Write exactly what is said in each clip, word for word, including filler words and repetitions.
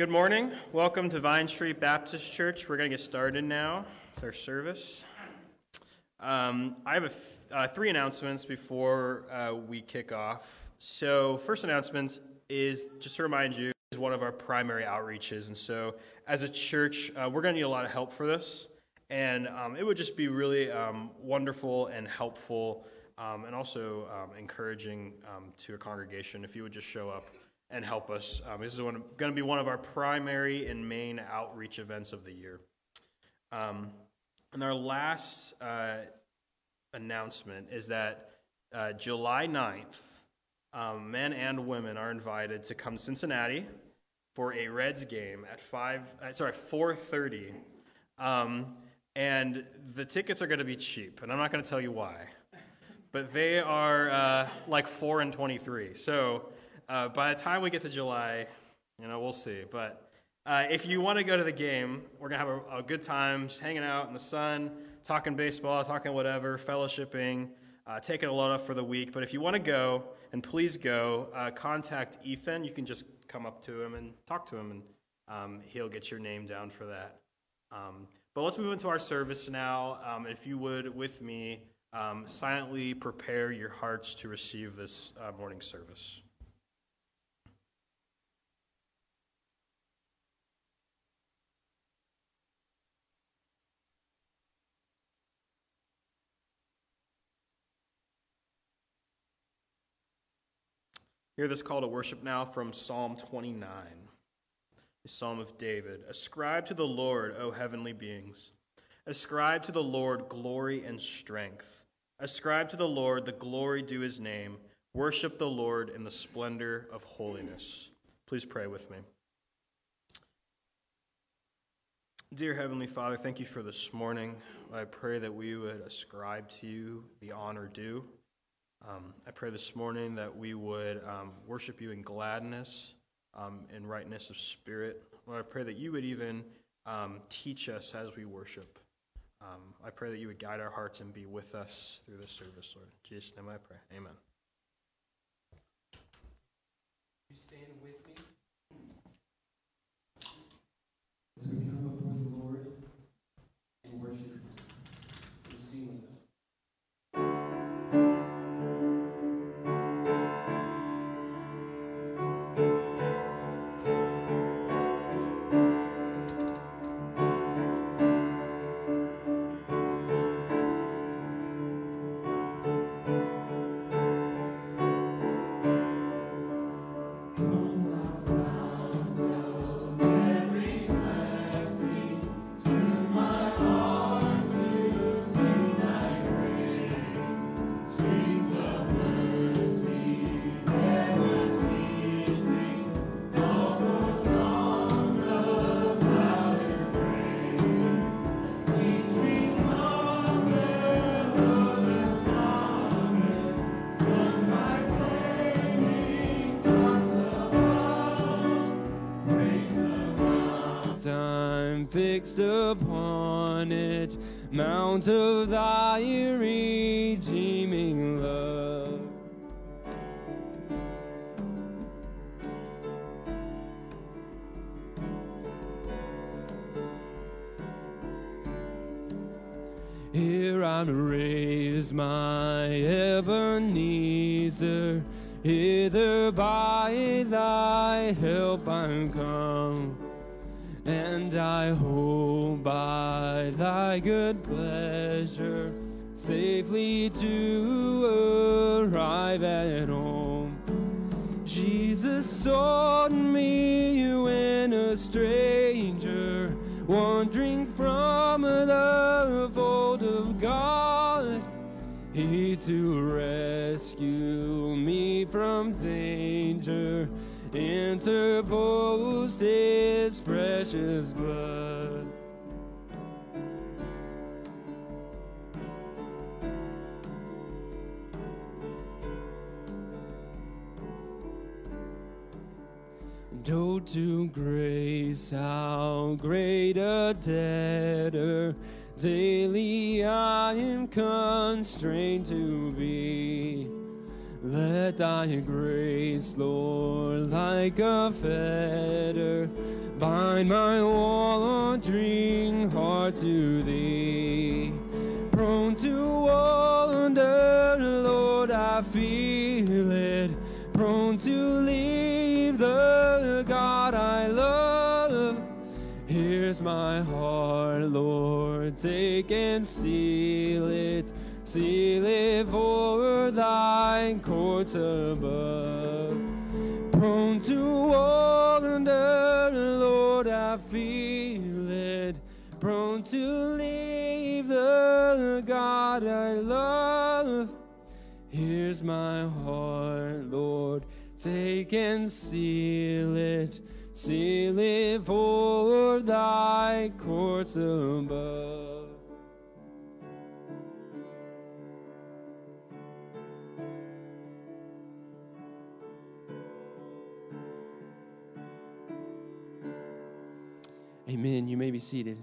Good morning. Welcome to Vine Street Baptist Church. We're going to get started now with our service. Um, I have a f- uh, three announcements before uh, we kick off. So first announcement is just to remind you, is one of our primary outreaches. And so as a church, uh, we're going to need a lot of help for this. And um, it would just be really um, wonderful and helpful um, and also um, encouraging um, to a congregation if you would just show up and help us. Um, this is going to be one of our primary and main outreach events of the year. Um, and our last uh, announcement is that uh, July ninth, um, men and women are invited to come to Cincinnati for a Reds game at five. Uh, sorry, four thirty, um, and the tickets are going to be cheap. And I'm not going to tell you why, but they are uh, like four and twenty-three. So. Uh, by the time we get to July, you know, we'll see. But uh, if you want to go to the game, we're going to have a, a good time just hanging out in the sun, talking baseball, talking whatever, fellowshipping, uh, taking a load off for the week. But if you want to go, and please go, uh, contact Ethan. You can just come up to him and talk to him, and um, he'll get your name down for that. Um, but let's move into our service now. Um, if you would, with me, um, silently prepare your hearts to receive this uh, morning service. Hear this call to worship now from Psalm twenty-nine, a psalm of David. Ascribe to the Lord, O heavenly beings. Ascribe to the Lord glory and strength. Ascribe to the Lord the glory due his name. Worship the Lord in the splendor of holiness. Please pray with me. Dear Heavenly Father, thank you for this morning. I pray that we would ascribe to you the honor due. Um, I pray this morning that we would um, worship you in gladness, um, in rightness of spirit. Lord, I pray that you would even um, teach us as we worship. Um, I pray that you would guide our hearts and be with us through this service, Lord. In Jesus' name I pray. Amen. You stand with me? As we come before the Lord and worship him, we'll sing with us. Fixed upon it, mount of thy redeeming love. Here I raise my Ebenezer, hither by thy help I'm come. And I hope by thy good pleasure safely to arrive at home. Jesus sought me when a stranger, wandering from the fold of God, he to rescue me from danger interposed his precious blood. And oh, to grace, how great a debtor daily I am constrained to be. Let thy grace, Lord, like a fetter, bind my wandering heart to thee. Prone to wander, Lord, I feel it. Prone to leave the God I love. Here's my heart, Lord, take and seal it. Seal it for thy courts above. Prone to wander, Lord, I feel it. Prone to leave the God I love. Here's my heart, Lord, take and seal it. Seal it for thy courts above. Amen. You may be seated.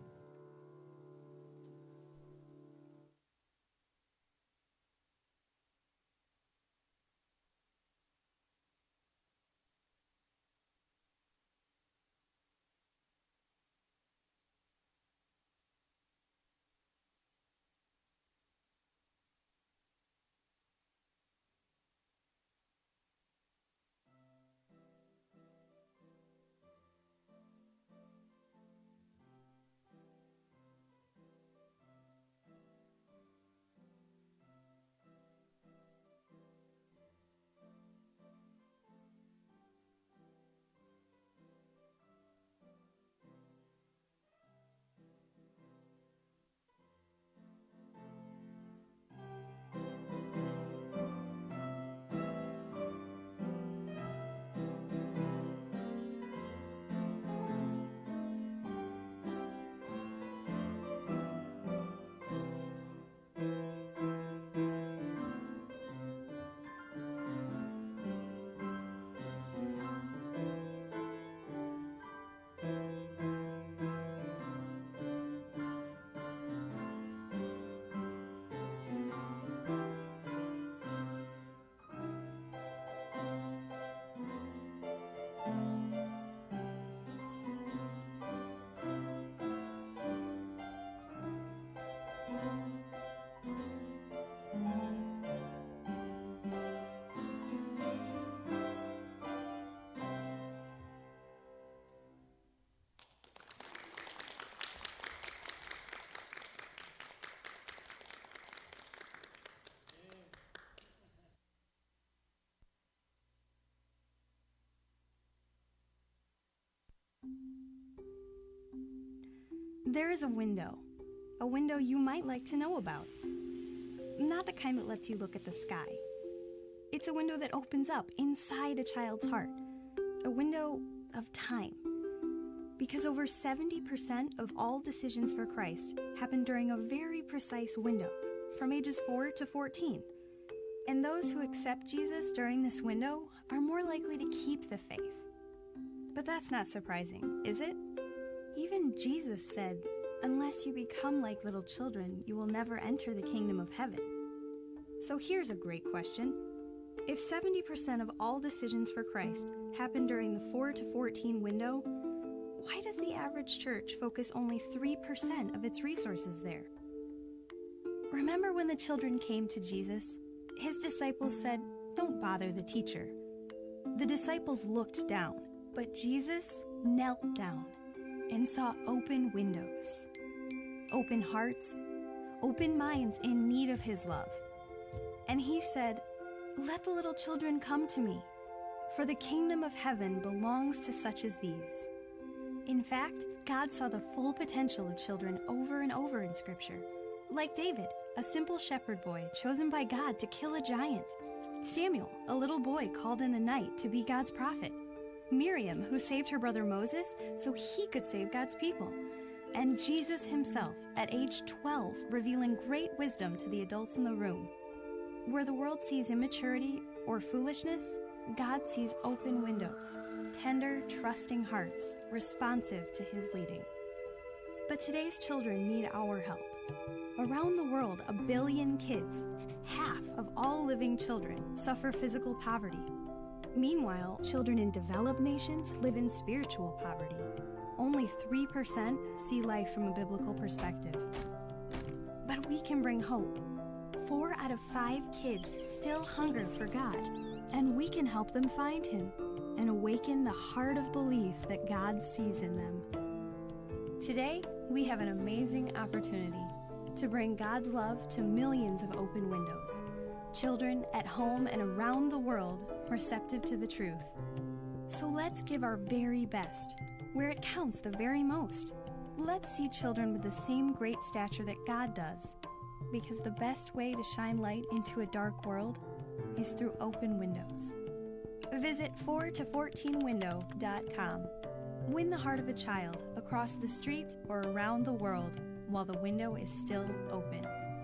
There is a window, a window you might like to know about. Not the kind that lets you look at the sky. It's a window that opens up inside a child's heart, a window of time. Because over seventy percent of all decisions for Christ happen during a very precise window, from ages four to fourteen. And those who accept Jesus during this window are more likely to keep the faith. But that's not surprising, is it? Even Jesus said, "Unless you become like little children, you will never enter the kingdom of heaven." So here's a great question. If seventy percent of all decisions for Christ happen during the four to fourteen window, why does the average church focus only three percent of its resources there? Remember when the children came to Jesus? His disciples said, "Don't bother the teacher." The disciples looked down, but Jesus knelt down and saw open windows, open hearts, open minds in need of his love. And he said, "Let the little children come to me, for the kingdom of heaven belongs to such as these." In fact, God saw the full potential of children over and over in Scripture. Like David, a simple shepherd boy chosen by God to kill a giant. Samuel, a little boy called in the night to be God's prophet. Miriam, who saved her brother Moses so he could save God's people. And Jesus himself, at age twelve, revealing great wisdom to the adults in the room. Where the world sees immaturity or foolishness, God sees open windows, tender, trusting hearts, responsive to his leading. But today's children need our help. Around the world, a billion kids, half of all living children, suffer physical poverty. Meanwhile, children in developed nations live in spiritual poverty. Only three percent see life from a biblical perspective. But we can bring hope. Four out of five kids still hunger for God, and we can help them find Him and awaken the heart of belief that God sees in them. Today, we have an amazing opportunity to bring God's love to millions of open windows, children at home and around the world receptive to the truth. So let's give our very best, where it counts the very most. Let's see children with the same great stature that God does, because the best way to shine light into a dark world is through open windows. Visit four to fourteen window dot com. Win the heart of a child across the street or around the world while the window is still open.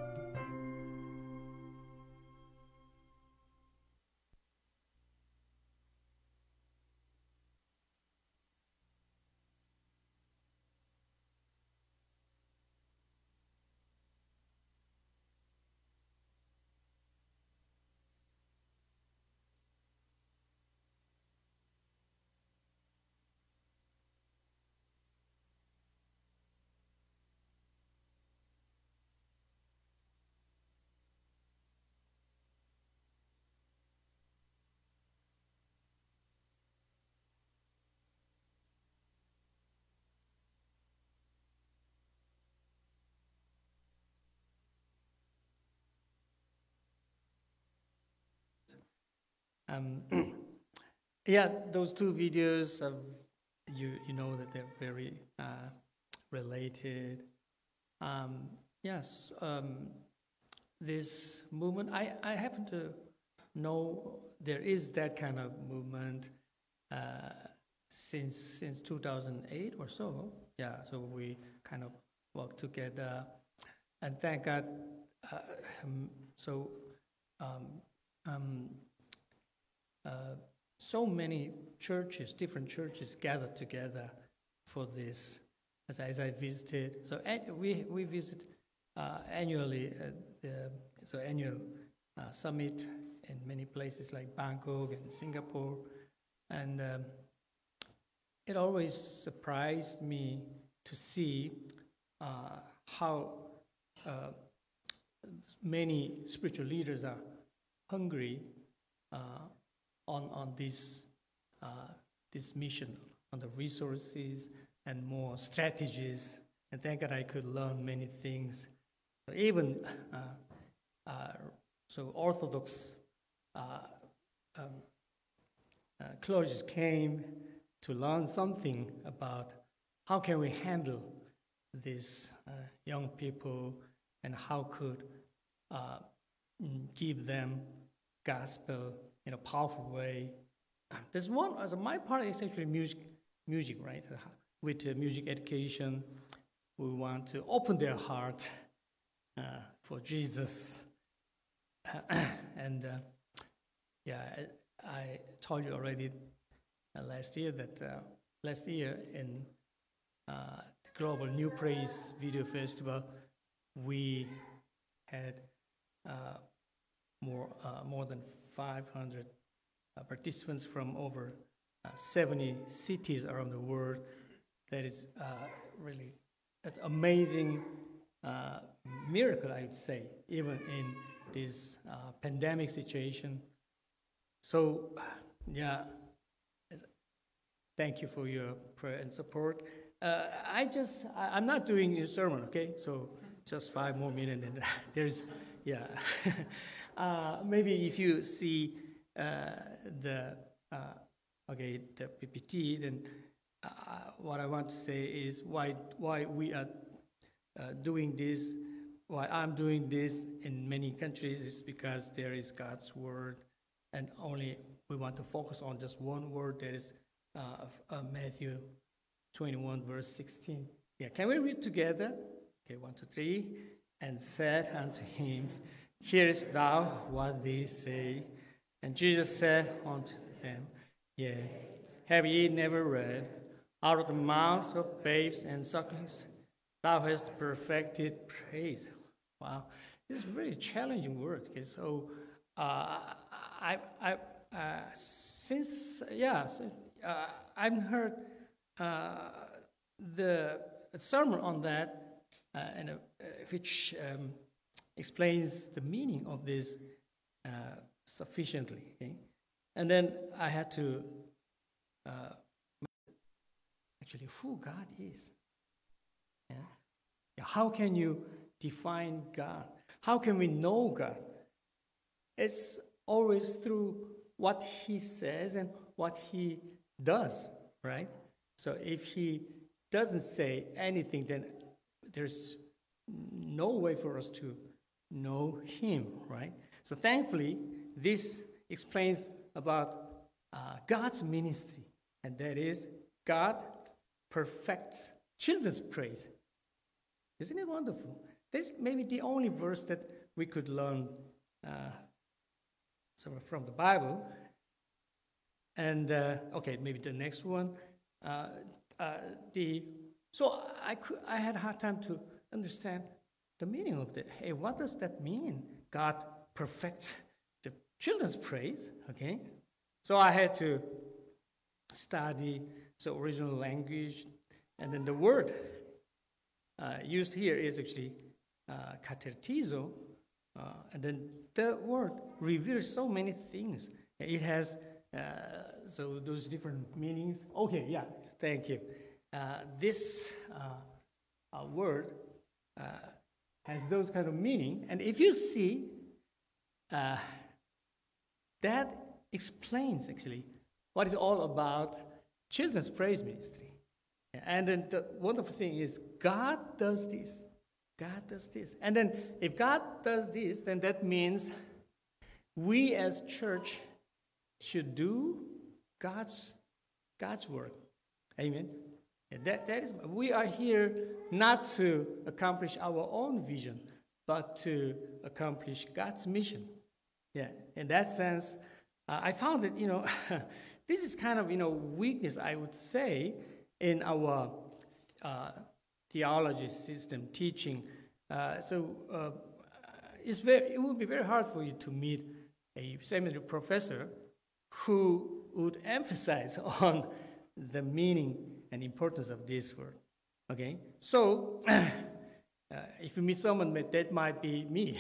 Um, yeah, those two videos, of, you you know that they're very uh, related. Um, yes, um, this movement, I, I happen to know there is that kind of movement uh, since since two thousand eight or so. Yeah, so we kind of work together, and thank God. Uh, um, so. Um, um, Uh, so many churches, different churches gathered together for this. As, as I visited, so an, we we visit uh, annually uh, the so annual uh, summit in many places like Bangkok and Singapore, and um, it always surprised me to see uh, how uh, many spiritual leaders are hungry Uh, on on this uh, this mission, on the resources and more strategies. And thank God I could learn many things. Even uh, uh, so Orthodox uh, um, uh, clergy came to learn something about how can we handle these uh, young people and how could uh, give them gospel in a powerful way. There's one, as my part is actually music, music, right? With uh, music education, we want to open their heart uh, for Jesus. and uh, yeah, I, I told you already uh, last year that uh, last year in uh, the Global New Praise Video Festival, we had uh, more uh, more than five hundred uh, participants from over uh, seventy cities around the world. That is uh, really that's amazing uh, miracle, I would say, even in this uh, pandemic situation. So, yeah, thank you for your prayer and support. Uh, I just I, I'm not doing a sermon, okay? So just five more minutes, and there's yeah. Uh, maybe if you see uh, the uh, okay the P P T, then uh, what I want to say is why why we are uh, doing this, why I'm doing this in many countries is because there is God's word, and only we want to focus on just one word. That is uh, uh, Matthew twenty-one verse sixteen. Yeah, can we read together? Okay, one, two, three. And said unto him, hearest thou what they say? And Jesus said unto them, Yea, have ye never read, out of the mouths of babes and sucklings, thou hast perfected praise. Wow, this is a very challenging word. Okay, so uh, I, I, uh, since, yeah, so, uh, I've heard uh, the sermon on that, uh, and, uh, which um, explains the meaning of this uh, sufficiently. Okay? And then I had to uh, actually who God is. Yeah? Yeah, how can you define God? How can we know God? It's always through what He says and what He does, right? So if He doesn't say anything, then there's no way for us to know Him, right? So thankfully, this explains about uh, God's ministry, and that is God perfects children's praise. Isn't it wonderful? This may be the only verse that we could learn uh, so from the Bible. And uh, okay, maybe the next one. Uh, uh, the so I could I had a hard time to understand the meaning of that. Hey, what does that mean? God perfects the children's praise. Okay, so I had to study the original language, and then the word uh, used here is actually uh, katertizo, uh, and then the word reveals so many things. It has uh, so those different meanings. Okay, yeah, thank you. Uh, this uh, uh, word uh, has those kind of meaning, and if you see, uh, that explains actually what is all about children's praise ministry. And then the wonderful thing is God does this. God does this. And then if God does this, then that means we as church should do God's God's work. Amen. And that, that is, we are here not to accomplish our own vision, but to accomplish God's mission. Yeah. In that sense, uh, I found that, you know, this is kind of, you know, weakness, I would say, in our uh, theology system teaching. Uh, so uh, it's very, it would be very hard for you to meet a seminary professor who would emphasize on the meaning and importance of this word. Okay, so uh, if you meet someone, that might be me.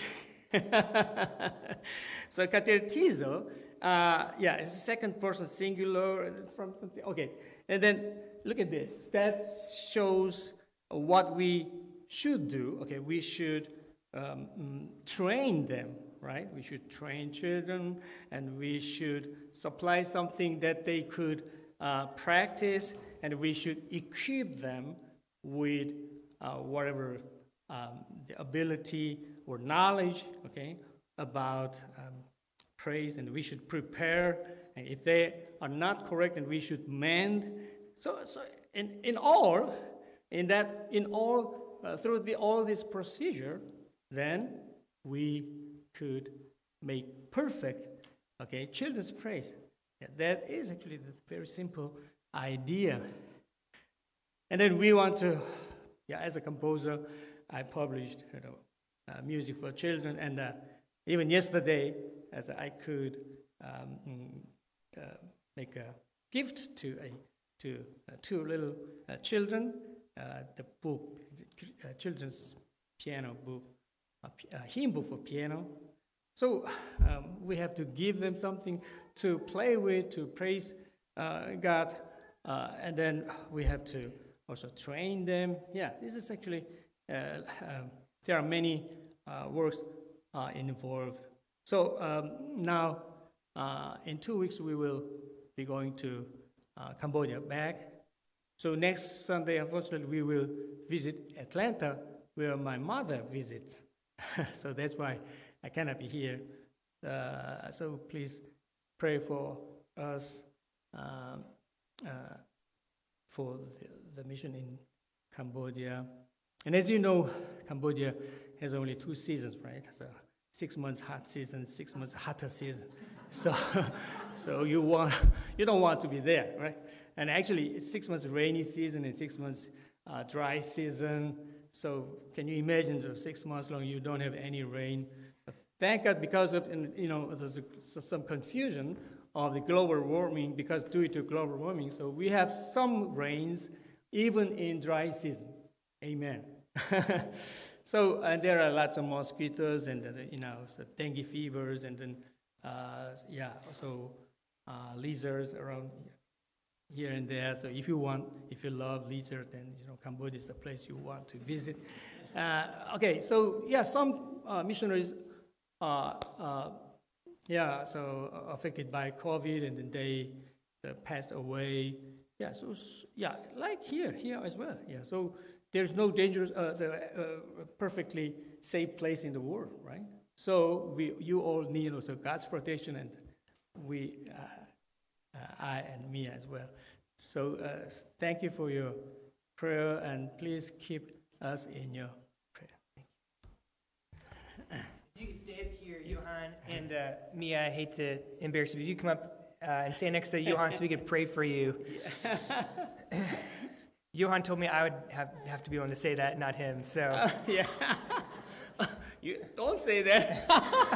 So katertizo, uh, yeah, it's a second person singular from something. Okay, and then look at this. That shows what we should do. Okay, we should um, train them, right? We should train children, and we should supply something that they could uh, practice, and we should equip them with uh, whatever um, the ability or knowledge, okay, about um, praise, and we should prepare. And if they are not correct, then we should mend. So, so in, in all, in that, in all, uh, through the, all this procedure, then we could make perfect, okay, children's praise. Yeah, that is actually the very simple idea. And then we want to, yeah, as a composer, I published, you know, uh, music for children, and uh, even yesterday, as I could um, uh, make a gift to a to uh, two little uh, children, uh, the book, uh, children's piano book, a uh, hymn book for piano. So um, we have to give them something to play with, to praise uh, God, uh, and then we have to also train them. Yeah, this is actually, uh, um, there are many uh, works uh, involved. So um, now, uh, in two weeks, we will be going to uh, Cambodia back. So next Sunday, unfortunately, we will visit Atlanta, where my mother visits. So that's why I cannot be here. Uh, so please pray for us um, uh, for the, the mission in Cambodia. And as you know, Cambodia has only two seasons, right? So six months hot season, six months hotter season. So, so you want, you don't want to be there, right? And actually, it's six months rainy season and six months uh, dry season. So can you imagine the six months long you don't have any rain? But thank God, because of, you know, there's some confusion of the global warming, because due to global warming, so we have some rains even in dry season. Amen. So, and there are lots of mosquitoes and, uh, you know, so dengue fevers, and then, uh, yeah, so uh, lizards around here and there. So if you want, if you love lizard, then, you know, Cambodia is the place you want to visit. Uh, okay, so, yeah, some uh, missionaries, uh, uh, yeah, so uh, affected by COVID, and then they uh, passed away. Yeah, so, s- yeah, like here, here as well. Yeah, so there's no dangerous, uh, so, uh, perfectly safe place in the world, right? So we, you all need also God's protection, and we, uh, uh, I and me as well. So uh, thank you for your prayer, and please keep us in your prayer. You can stay up here, Johan, and uh, Mia, I hate to embarrass you, but if you come up uh, and stand next to Johan so we could pray for you. Johan told me I would have, have to be one to say that, not him, so. Uh, yeah. You don't say that.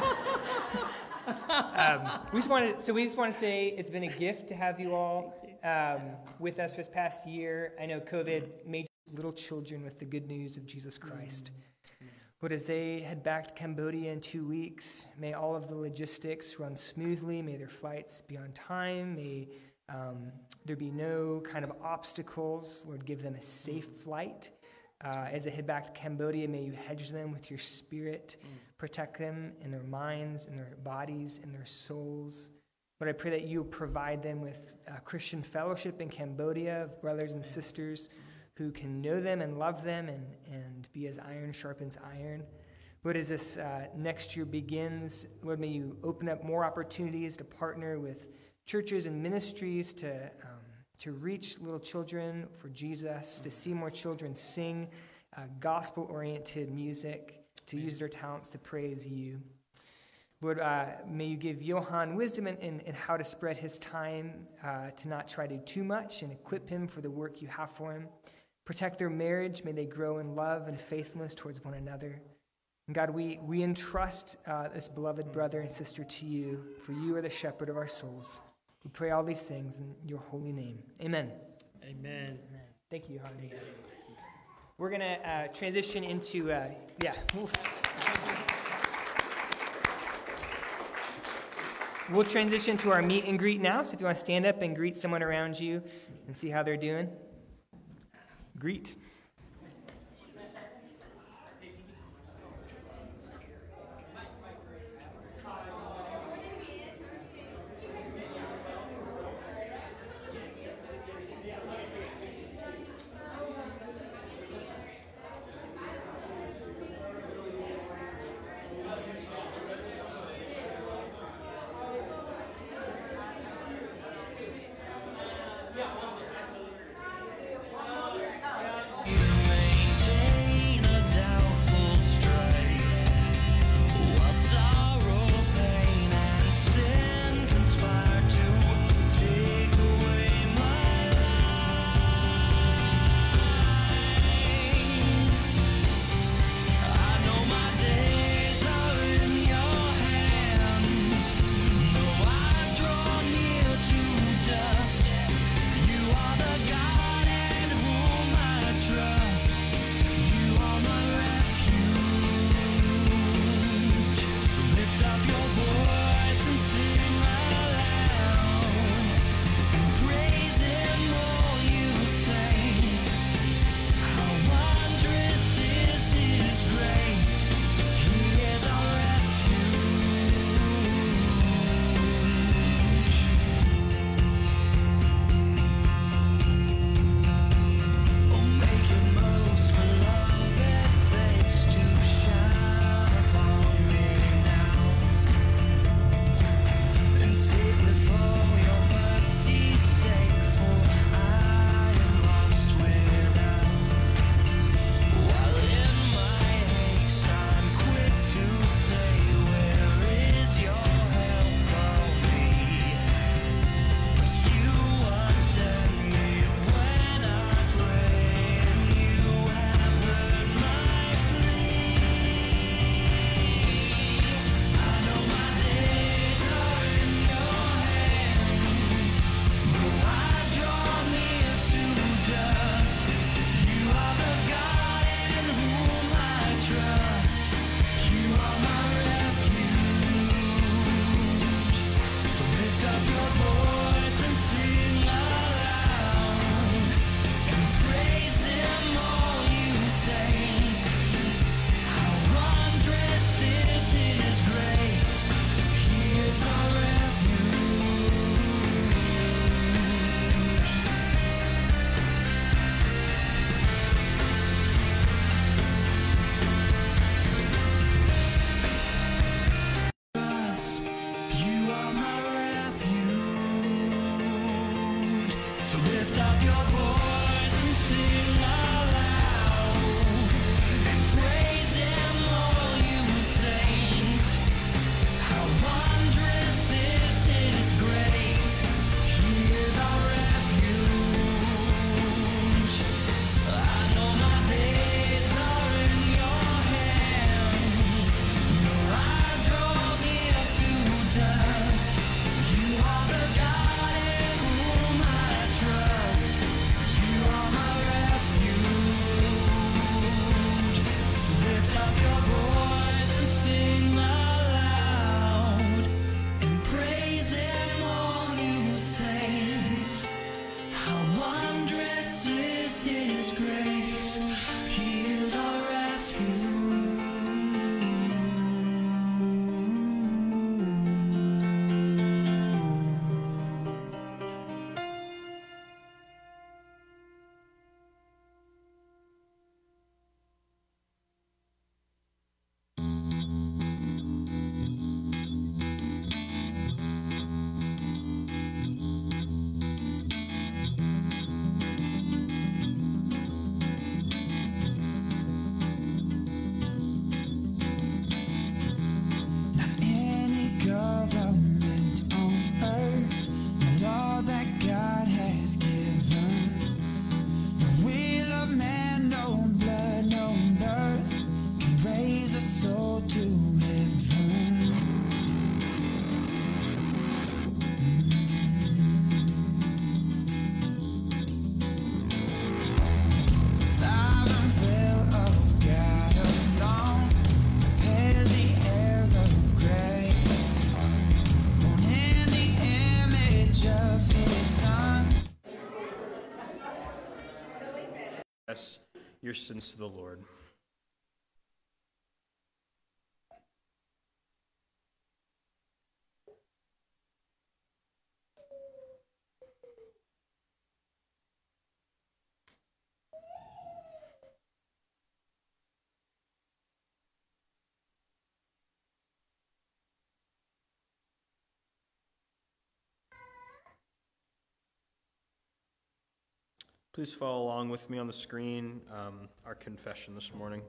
um, we just wanted, so we just want to say it's been a gift to have you all um, with us this past year. I know COVID made little children with the good news of Jesus Christ. But as they head back to Cambodia in two weeks, may all of the logistics run smoothly. May their flights be on time. May um, there be no kind of obstacles. Lord, give them a safe flight. Uh, as they head back to Cambodia, may you hedge them with your spirit, protect them in their minds, in their bodies, in their souls. Lord, I pray that you provide them with uh, Christian fellowship in Cambodia of brothers and sisters who can know them and love them and, and be as iron sharpens iron. Lord, as this uh, next year begins, Lord, may you open up more opportunities to partner with churches and ministries to um, to reach little children for Jesus, to see more children sing uh, gospel-oriented music, to use their talents to praise you. Lord, uh, may you give Johan wisdom in, in, in how to spread his time, uh, to not try to do too much, and equip him for the work you have for him. Protect their marriage. May they grow in love and faithfulness towards one another. And God, we, we entrust uh, this beloved brother and sister to you, for you are the shepherd of our souls. We pray all these things in your holy name. Amen. Amen. Amen. Thank you, Harvey. We're going to uh, transition into, uh, yeah. Oof. We'll transition to our meet and greet now. So if you want to stand up and greet someone around you and see how they're doing, greet. Confess your sins to the Lord. Please follow along with me on the screen, um, our confession this morning.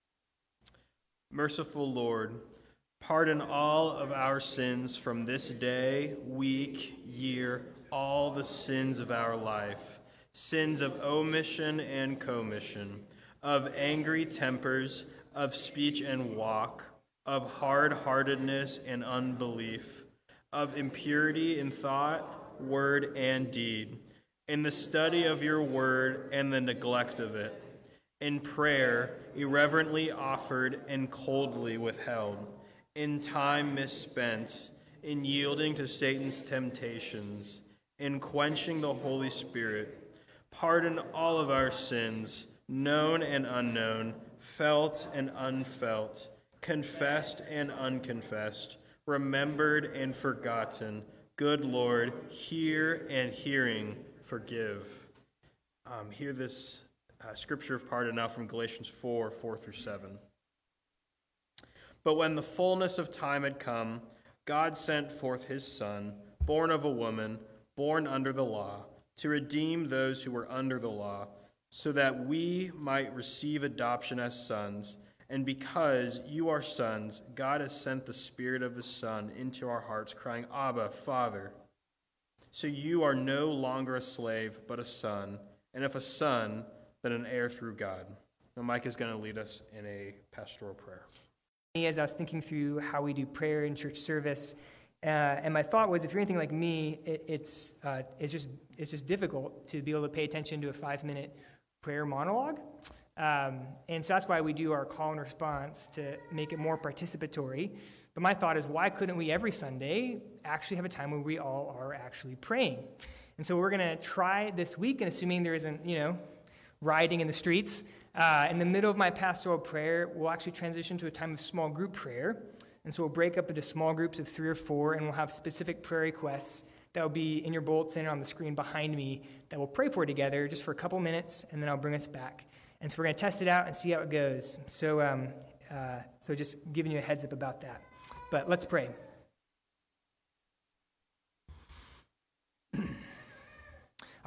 Merciful Lord, pardon all of our sins from this day, week, year, all the sins of our life, sins of omission and commission, of angry tempers, of speech and walk, of hard-heartedness and unbelief, of impurity in thought, word, and deed, in the study of your word and the neglect of it, in prayer irreverently offered and coldly withheld, in time misspent, in yielding to Satan's temptations, in quenching the Holy Spirit. Pardon all of our sins, known and unknown, felt and unfelt, confessed and unconfessed, remembered and forgotten. Good Lord, hear and hearing, forgive. Um, hear this uh, scripture of pardon now from Galatians four, four through seven. But when the fullness of time had come, God sent forth his Son, born of a woman, born under the law, to redeem those who were under the law, so that we might receive adoption as sons. And because you are sons, God has sent the Spirit of his Son into our hearts, crying, Abba, Father. So you are no longer a slave, but a son, and if a son, then an heir through God. Now Mike is going to lead us in a pastoral prayer. As I was thinking through how we do prayer in church service, uh, and my thought was, if you're anything like me, it, it's uh, it's just it's just difficult to be able to pay attention to a five-minute prayer monologue, um, and so that's why we do our call and response to make it more participatory. But my thought is, why couldn't we every Sunday actually have a time where we all are actually praying? And so we're going to try this week, and assuming there isn't, you know, rioting in the streets, uh, in the middle of my pastoral prayer, we'll actually transition to a time of small group prayer. And so we'll break up into small groups of three or four, and we'll have specific prayer requests that will be in your bulletin on the screen behind me that we'll pray for together just for a couple minutes, and then I'll bring us back. And so we're going to test it out and see how it goes. So, um, uh, so just giving you a heads up about that. But let's pray.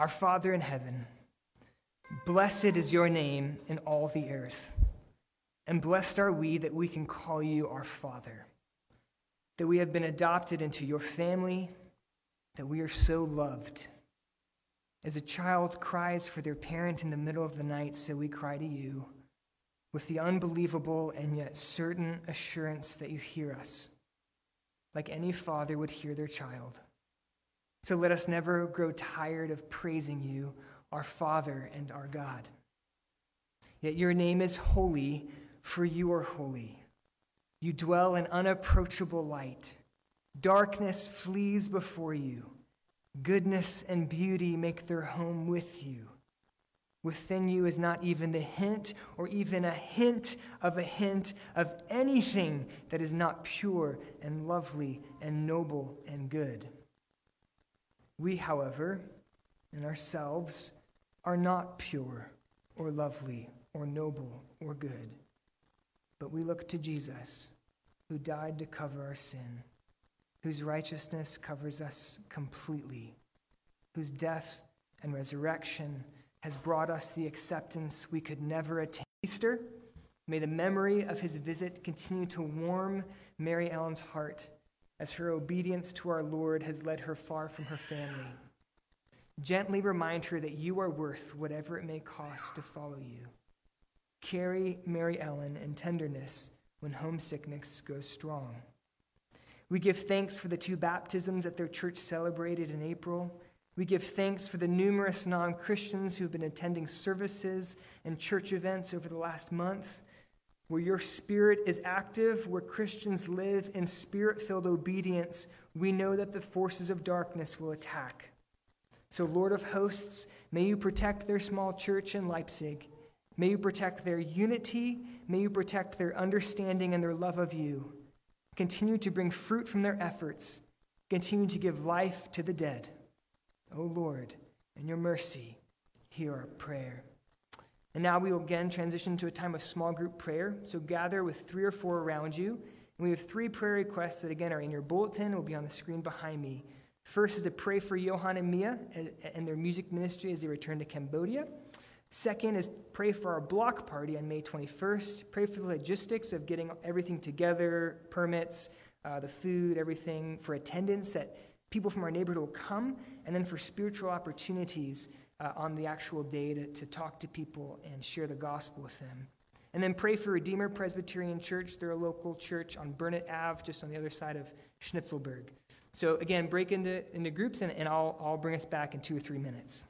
Our Father in heaven, blessed is your name in all the earth, and blessed are we that we can call you our Father, that we have been adopted into your family, that we are so loved. As a child cries for their parent in the middle of the night, so we cry to you, with the unbelievable and yet certain assurance that you hear us, like any father would hear their child. So let us never grow tired of praising you, our Father and our God. Yet your name is holy, for you are holy. You dwell in unapproachable light. Darkness flees before you. Goodness and beauty make their home with you. Within you is not even the hint or even a hint of a hint of anything that is not pure and lovely and noble and good. We, however, in ourselves are not pure or lovely or noble or good, but we look to Jesus, who died to cover our sin, whose righteousness covers us completely, whose death and resurrection has brought us the acceptance we could never attain. Easter, may the memory of his visit continue to warm Mary Ellen's heart as her obedience to our Lord has led her far from her family. Gently remind her that you are worth whatever it may cost to follow you. Carry Mary Ellen in tenderness when homesickness goes strong. We give thanks for the two baptisms that their church celebrated in April. We give thanks for the numerous non-Christians who have been attending services and church events over the last month. Where your spirit is active, where Christians live in spirit-filled obedience, we know that the forces of darkness will attack. So, Lord of hosts, may you protect their small church in Leipzig. May you protect their unity. May you protect their understanding and their love of you. Continue to bring fruit from their efforts. Continue to give life to the dead. O Lord, in your mercy, hear our prayer. And now we will again transition to a time of small group prayer. So gather with three or four around you. And we have three prayer requests that, again, are in your bulletin, will be on the screen behind me. First is to pray for Johan and Mia and their music ministry as they return to Cambodia. Second is pray for our block party on May twenty-first. Pray for the logistics of getting everything together, permits, uh, the food, everything, for attendance, that people from our neighborhood will come, and then for spiritual opportunities uh, on the actual day to, to talk to people and share the gospel with them. And then pray for Redeemer Presbyterian Church. They're a local church on Burnett Avenue, just on the other side of Schnitzelberg. So again, break into, into groups, and, and I'll, I'll bring us back in two or three minutes.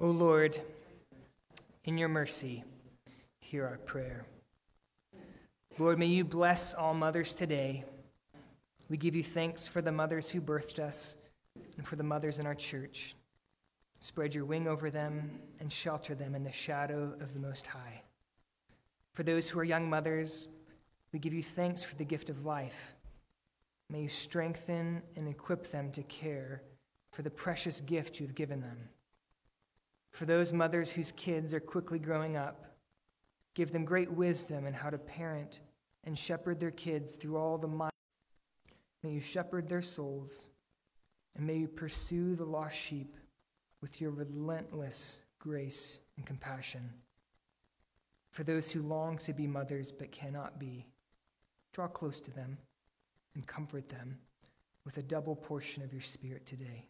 O Lord, in your mercy, hear our prayer. Lord, may you bless all mothers today. We give you thanks for the mothers who birthed us and for the mothers in our church. Spread your wing over them and shelter them in the shadow of the Most High. For those who are young mothers, we give you thanks for the gift of life. May you strengthen and equip them to care for the precious gift you have given them. For those mothers whose kids are quickly growing up, give them great wisdom in how to parent and shepherd their kids through all the miles. May you shepherd their souls, and may you pursue the lost sheep with your relentless grace and compassion. For those who long to be mothers but cannot be, draw close to them and comfort them with a double portion of your Spirit today.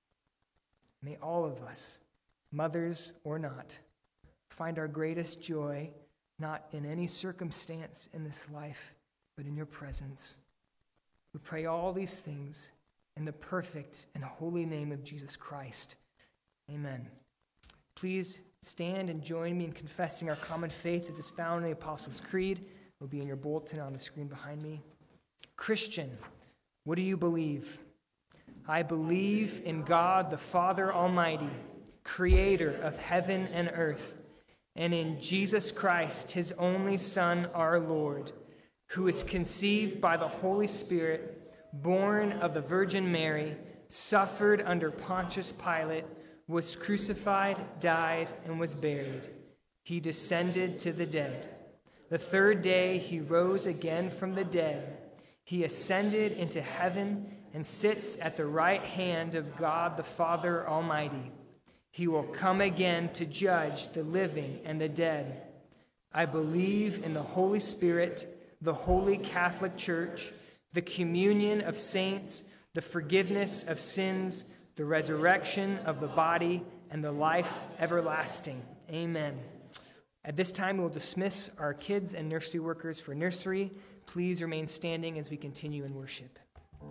May all of us, mothers or not, find our greatest joy not in any circumstance in this life, but in your presence. We pray all these things in the perfect and holy name of Jesus Christ. Amen. Please stand and join me in confessing our common faith as is found in the Apostles' Creed. It will be in your bulletin on the screen behind me. Christian, what do you believe? I believe in God the Father Almighty, creator of heaven and earth, and in Jesus Christ, his only Son, our Lord, who was conceived by the Holy Spirit, born of the Virgin Mary, suffered under Pontius Pilate, was crucified, died, and was buried. He descended to the dead. The third day he rose again from the dead. He ascended into heaven and sits at the right hand of God the Father Almighty. He will come again to judge the living and the dead. I believe in the Holy Spirit, the Holy Catholic Church, the communion of saints, the forgiveness of sins, the resurrection of the body, and the life everlasting. Amen. At this time, we'll dismiss our kids and nursery workers for nursery. Please remain standing as we continue in worship.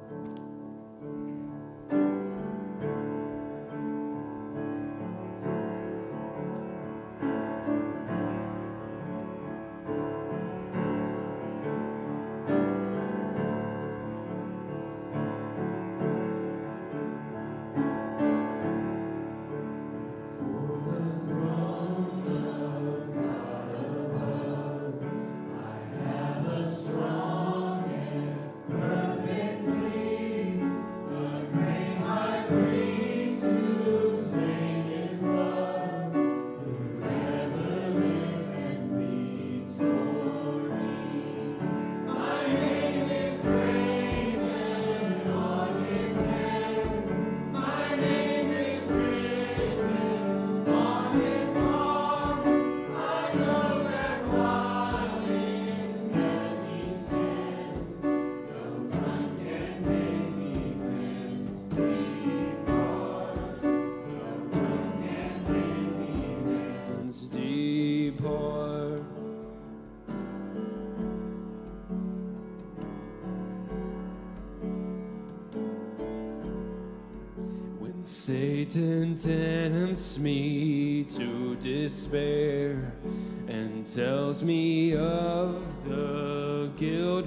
Satan tempts me to despair and tells me of the guilt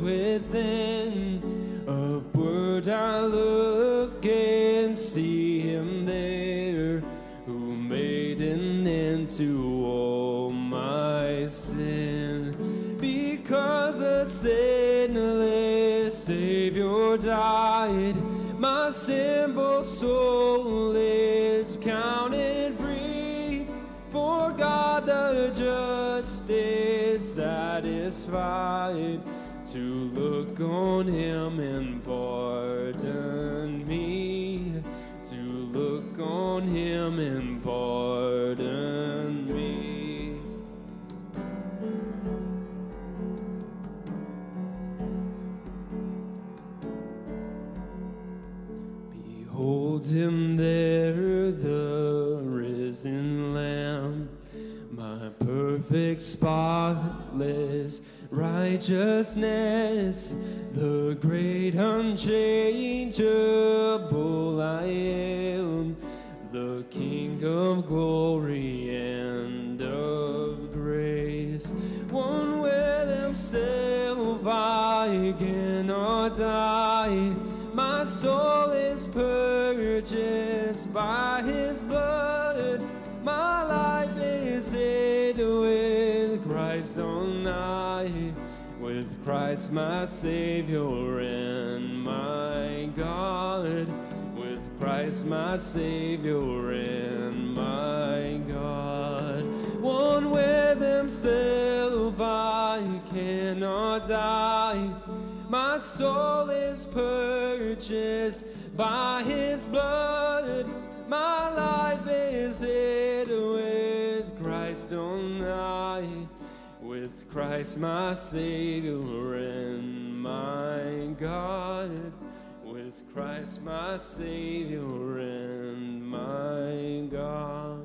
within. Upward I look and see him there, who made an end to all my sin. Because the sinless Savior died, my simple soul is counted free, for God the just is satisfied to look on him and pardon me, to look on him and pardon me. Behold him there, the risen Lamb, my perfect, spotless righteousness, the great unchangeable I am, the King of glory. purchased by his blood. My life is hid with Christ on high, with Christ my Savior and my God, with Christ my Savior and my God. One with himself I cannot die. My soul is purchased by his blood. My life is hid with Christ on high, with Christ my Savior and my God, with Christ my Savior and my God.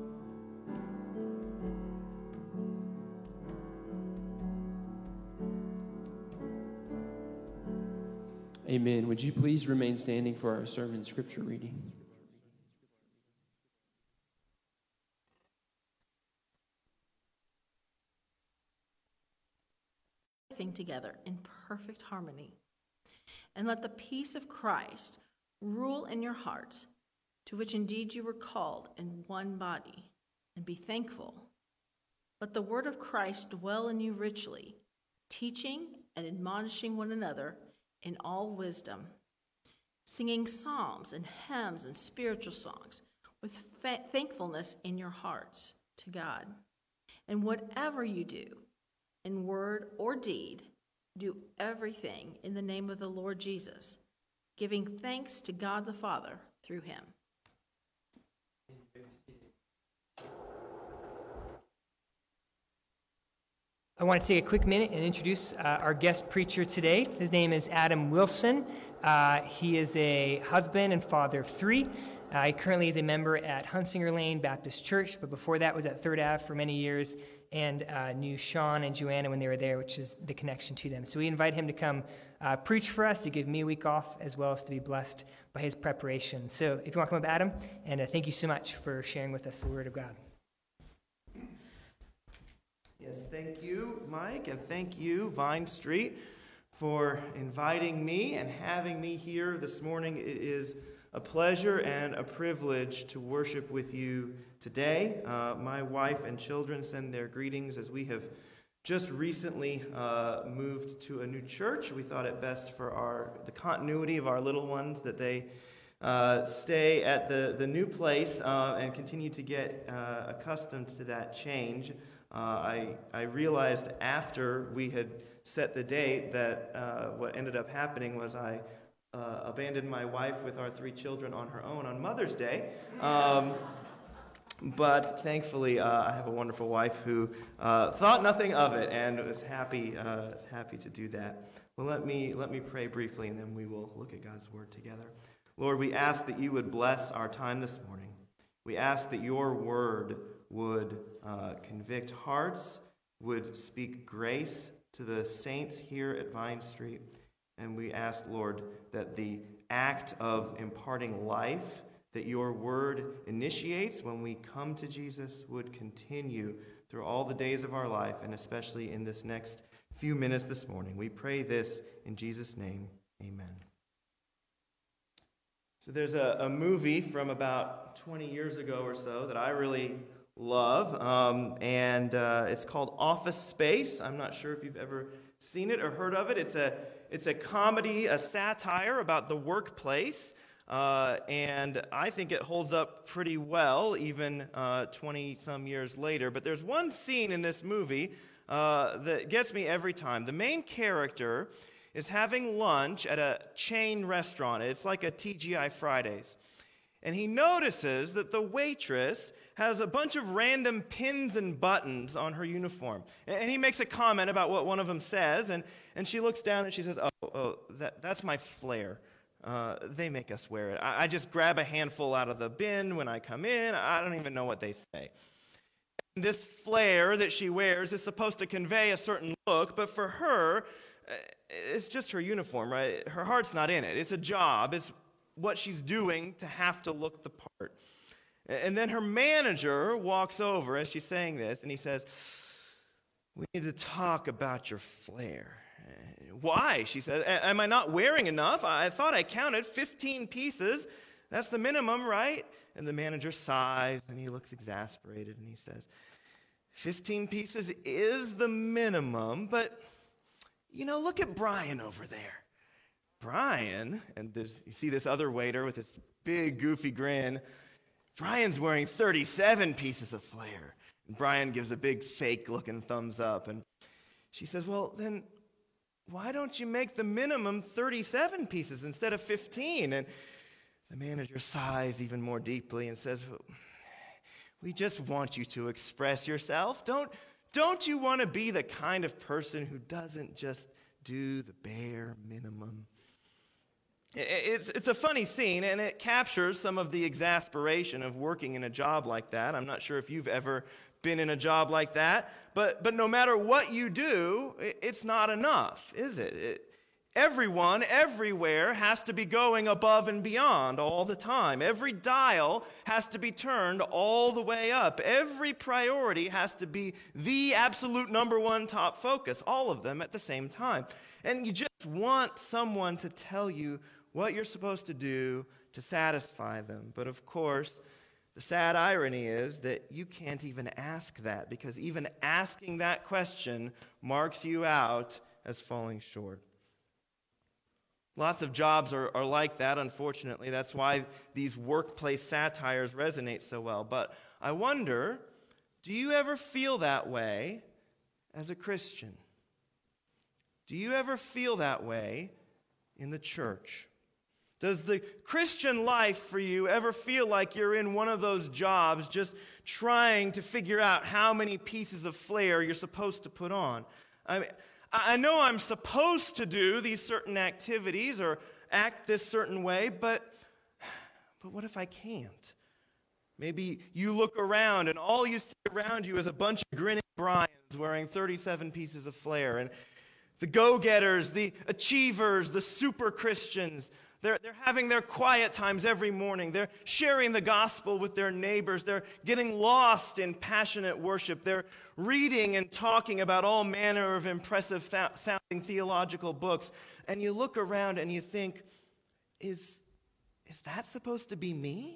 Amen. Would you please remain standing for our sermon scripture reading? Together in perfect harmony. And let the peace of Christ rule in your hearts, to which indeed you were called in one body, and be thankful. Let the word of Christ dwell in you richly, teaching and admonishing one another in all wisdom, singing psalms and hymns and spiritual songs with fa- thankfulness in your hearts to God. And whatever you do, in word or deed, do everything in the name of the Lord Jesus, giving thanks to God the Father through him. I want to take a quick minute and introduce uh, our guest preacher today. His name is Adam Wilson. Uh, he is a husband and father of three. Uh, he currently is a member at Hunsinger Lane Baptist Church, but before that was at Third Ave for many years, and uh, knew Sean and Joanna when they were there, which is the connection to them. So we invite him to come uh, preach for us, to give me a week off, as well as to be blessed by his preparation. So if you want to come up, Adam, and uh, thank you so much for sharing with us the Word of God. Yes, thank you, Mike, and thank you, Vine Street, for inviting me and having me here this morning. It is a pleasure and a privilege to worship with you today. Uh, my wife and children send their greetings as we have just recently uh, moved to a new church. We thought it best for our the continuity of our little ones that they uh, stay at the, the new place uh, and continue to get uh, accustomed to that change. Uh, I, I realized after we had set the date that uh, what ended up happening was I uh, abandoned my wife with our three children on her own on Mother's Day. Um, but thankfully, uh, I have a wonderful wife who uh, thought nothing of it and was happy uh, happy to do that. Well, let me let me pray briefly, and then we will look at God's Word together. Lord, we ask that you would bless our time this morning. We ask that your Word would uh, convict hearts, would speak grace to the saints here at Vine Street. And we ask, Lord, that the act of imparting life that your word initiates when we come to Jesus would continue through all the days of our life, and especially in this next few minutes this morning. We pray this in Jesus' name. Amen. So there's a, a movie from about twenty years ago or so that I really love, um, and uh, it's called Office Space. I'm not sure if you've ever seen it or heard of it. It's a it's a comedy, a satire about the workplace, uh, and I think it holds up pretty well, even twenty-some years later. But there's one scene in this movie uh, that gets me every time. The main character is having lunch at a chain restaurant. It's like a T G I Fridays. And he notices that the waitress has a bunch of random pins and buttons on her uniform. And he makes a comment about what one of them says, and, and she looks down and she says, oh, oh that, that's my flair. Uh, they make us wear it. I, I just grab a handful out of the bin when I come in. I don't even know what they say. And this flair that she wears is supposed to convey a certain look, but for her, it's just her uniform, right? Her heart's not in it. It's a job. It's what she's doing to have to look the part. And then her manager walks over as she's saying this, and he says, we need to talk about your flair. Why? She said, am I not wearing enough? I thought I counted fifteen pieces That's the minimum, right? And the manager sighs, and he looks exasperated, and he says, fifteen pieces is the minimum, but, you know, look at Brian over there. Brian, and there's, you see this other waiter with this big, goofy grin. Brian's wearing thirty-seven pieces of flair. And Brian gives a big, fake-looking thumbs up. And she says, well, then why don't you make the minimum thirty-seven pieces instead of fifteen? And the manager sighs even more deeply and says, we just want you to express yourself. Don't, don't you want to be the kind of person who doesn't just do the bare minimum? It's, it's a funny scene, and it captures some of the exasperation of working in a job like that. I'm not sure if you've ever been in a job like that, but, but no matter what you do, it's not enough, is it? it? Everyone, everywhere, has to be going above and beyond all the time. Every dial has to be turned all the way up. Every priority has to be the absolute number one top focus, all of them at the same time. And you just want someone to tell you what you're supposed to do to satisfy them. But of course, the sad irony is that you can't even ask that, because even asking that question marks you out as falling short. Lots of jobs are, are like that, unfortunately. That's why these workplace satires resonate so well. But I wonder, do you ever feel that way as a Christian? Do you ever feel that way in the church? Does the Christian life for you ever feel like you're in one of those jobs just trying to figure out how many pieces of flair you're supposed to put on? I mean, I know I'm supposed to do these certain activities or act this certain way, but, but what if I can't? Maybe you look around and all you see around you is a bunch of grinning Brians wearing thirty-seven pieces of flair, and the go-getters, the achievers, the super Christians. They're, they're having their quiet times every morning. They're sharing the gospel with their neighbors. They're getting lost in passionate worship. They're reading and talking about all manner of impressive th- sounding theological books. And you look around and you think, is, is that supposed to be me?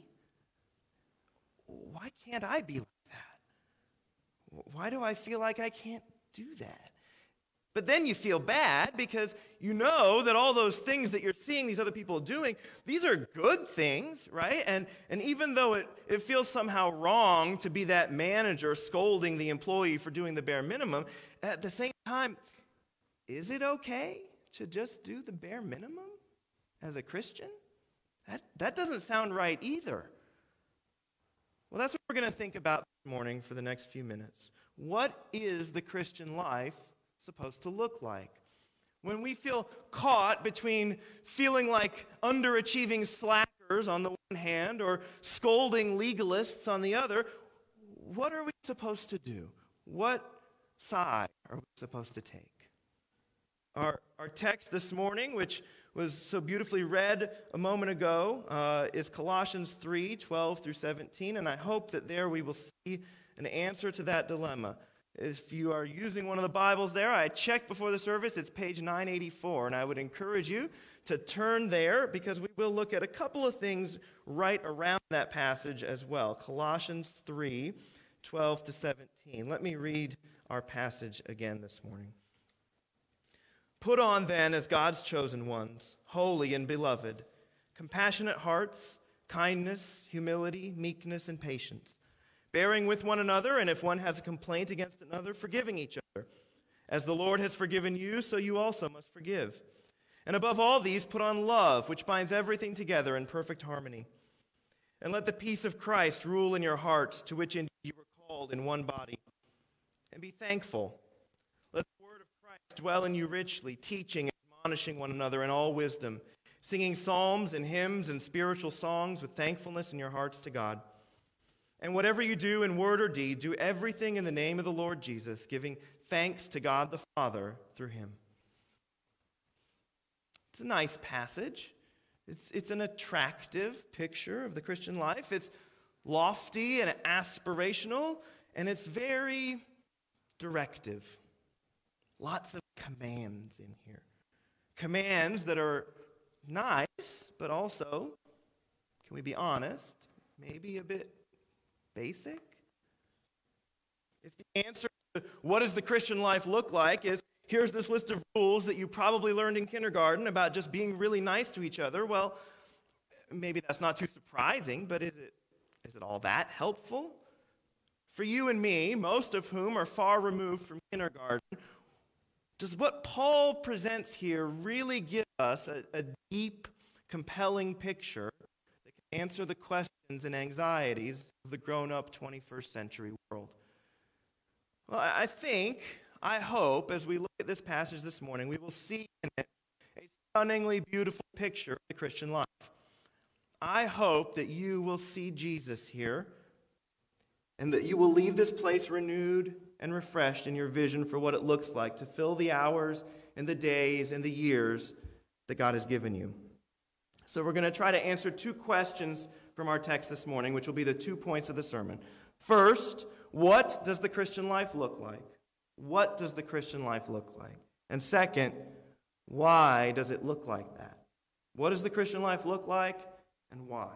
Why can't I be like that? Why do I feel like I can't do that? But then you feel bad because you know that all those things that you're seeing these other people doing, these are good things, right? And, and even though it, it feels somehow wrong to be that manager scolding the employee for doing the bare minimum, at the same time, is it okay to just do the bare minimum as a Christian? That, that doesn't sound right either. Well, that's what we're going to think about this morning for the next few minutes. What is the Christian life supposed to look like? When we feel caught between feeling like underachieving slackers on the one hand or scolding legalists on the other, what are we supposed to do? What side are we supposed to take? Our, our text this morning, which was so beautifully read a moment ago, uh, is Colossians three, twelve through seventeen, and I hope that there we will see an answer to that dilemma. If you are using one of the Bibles there, I checked before the service, it's page nine eighty-four, and I would encourage you to turn there because we will look at a couple of things right around that passage as well. Colossians three, twelve to seventeen. Let me read our passage again this morning. Put on then as God's chosen ones, holy and beloved, compassionate hearts, kindness, humility, meekness, and patience, bearing with one another, and if one has a complaint against another, forgiving each other. As the Lord has forgiven you, so you also must forgive. And above all these, put on love, which binds everything together in perfect harmony. And let the peace of Christ rule in your hearts, to which indeed you were called in one body. And be thankful. Let the word of Christ dwell in you richly, teaching and admonishing one another in all wisdom, singing psalms and hymns and spiritual songs with thankfulness in your hearts to God. And whatever you do in word or deed, do everything in the name of the Lord Jesus, giving thanks to God the Father through him. It's a nice passage. It's, it's an attractive picture of the Christian life. It's lofty and aspirational, and it's very directive. Lots of commands in here. Commands that are nice, but also can we be honest, maybe a bit basic? If the answer to what does the Christian life look like is, here's this list of rules that you probably learned in kindergarten about just being really nice to each other, well, maybe that's not too surprising, but is it, is it all that helpful? For you and me, most of whom are far removed from kindergarten, does what Paul presents here really give us a, a deep, compelling picture that can answer the questions and anxieties of the grown-up twenty-first century world? Well, I think, I hope, as we look at this passage this morning, we will see in it a stunningly beautiful picture of the Christian life. I hope that you will see Jesus here, and that you will leave this place renewed and refreshed in your vision for what it looks like to fill the hours and the days and the years that God has given you. So we're going to try to answer two questions from our text this morning, which will be the two points of the sermon. First, what does the Christian life look like? What does the Christian life look like? And second, why does it look like that? What does the Christian life look like, and why?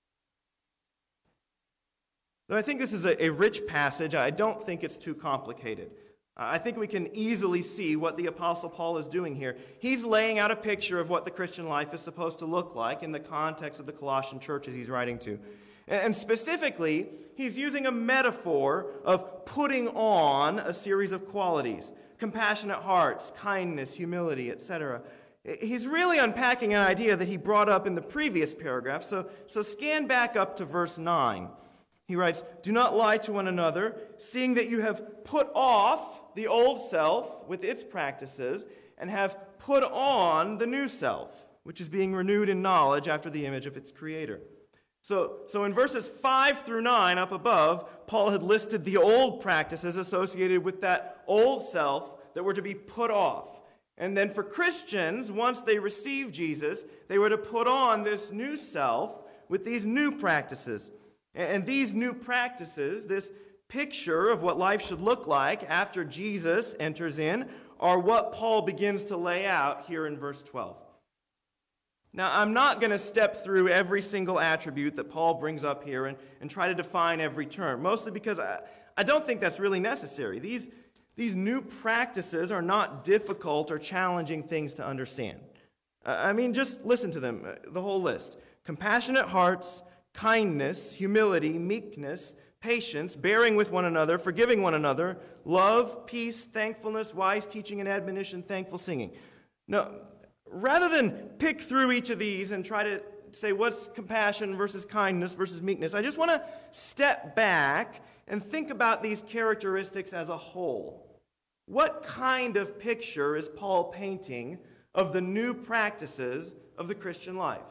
Though I think this is a, a rich passage, I don't think it's too complicated. I think we can easily see what the Apostle Paul is doing here. He's laying out a picture of what the Christian life is supposed to look like in the context of the Colossian churches he's writing to. And specifically, he's using a metaphor of putting on a series of qualities: compassionate hearts, kindness, humility, et cetera. He's really unpacking an idea that he brought up in the previous paragraph, so, so scan back up to verse nine. He writes, "Do not lie to one another, seeing that you have put off the old self with its practices, and have put on the new self, which is being renewed in knowledge after the image of its creator." So, so in verses five through nine up above, Paul had listed the old practices associated with that old self that were to be put off. And then for Christians, once they received Jesus, they were to put on this new self with these new practices. And these new practices, this picture of what life should look like after Jesus enters in, are what Paul begins to lay out here in verse twelve. Now, I'm not going to step through every single attribute that Paul brings up here and, and try to define every term, mostly because I, I don't think that's really necessary. These, these new practices are not difficult or challenging things to understand. Uh, I mean, just listen to them, uh, the whole list. Compassionate hearts, kindness, humility, meekness, patience, bearing with one another, forgiving one another, love, peace, thankfulness, wise teaching and admonition, thankful singing. No, rather than pick through each of these and try to say what's compassion versus kindness versus meekness, I just want to step back and think about these characteristics as a whole. What kind of picture is Paul painting of the new practices of the Christian life?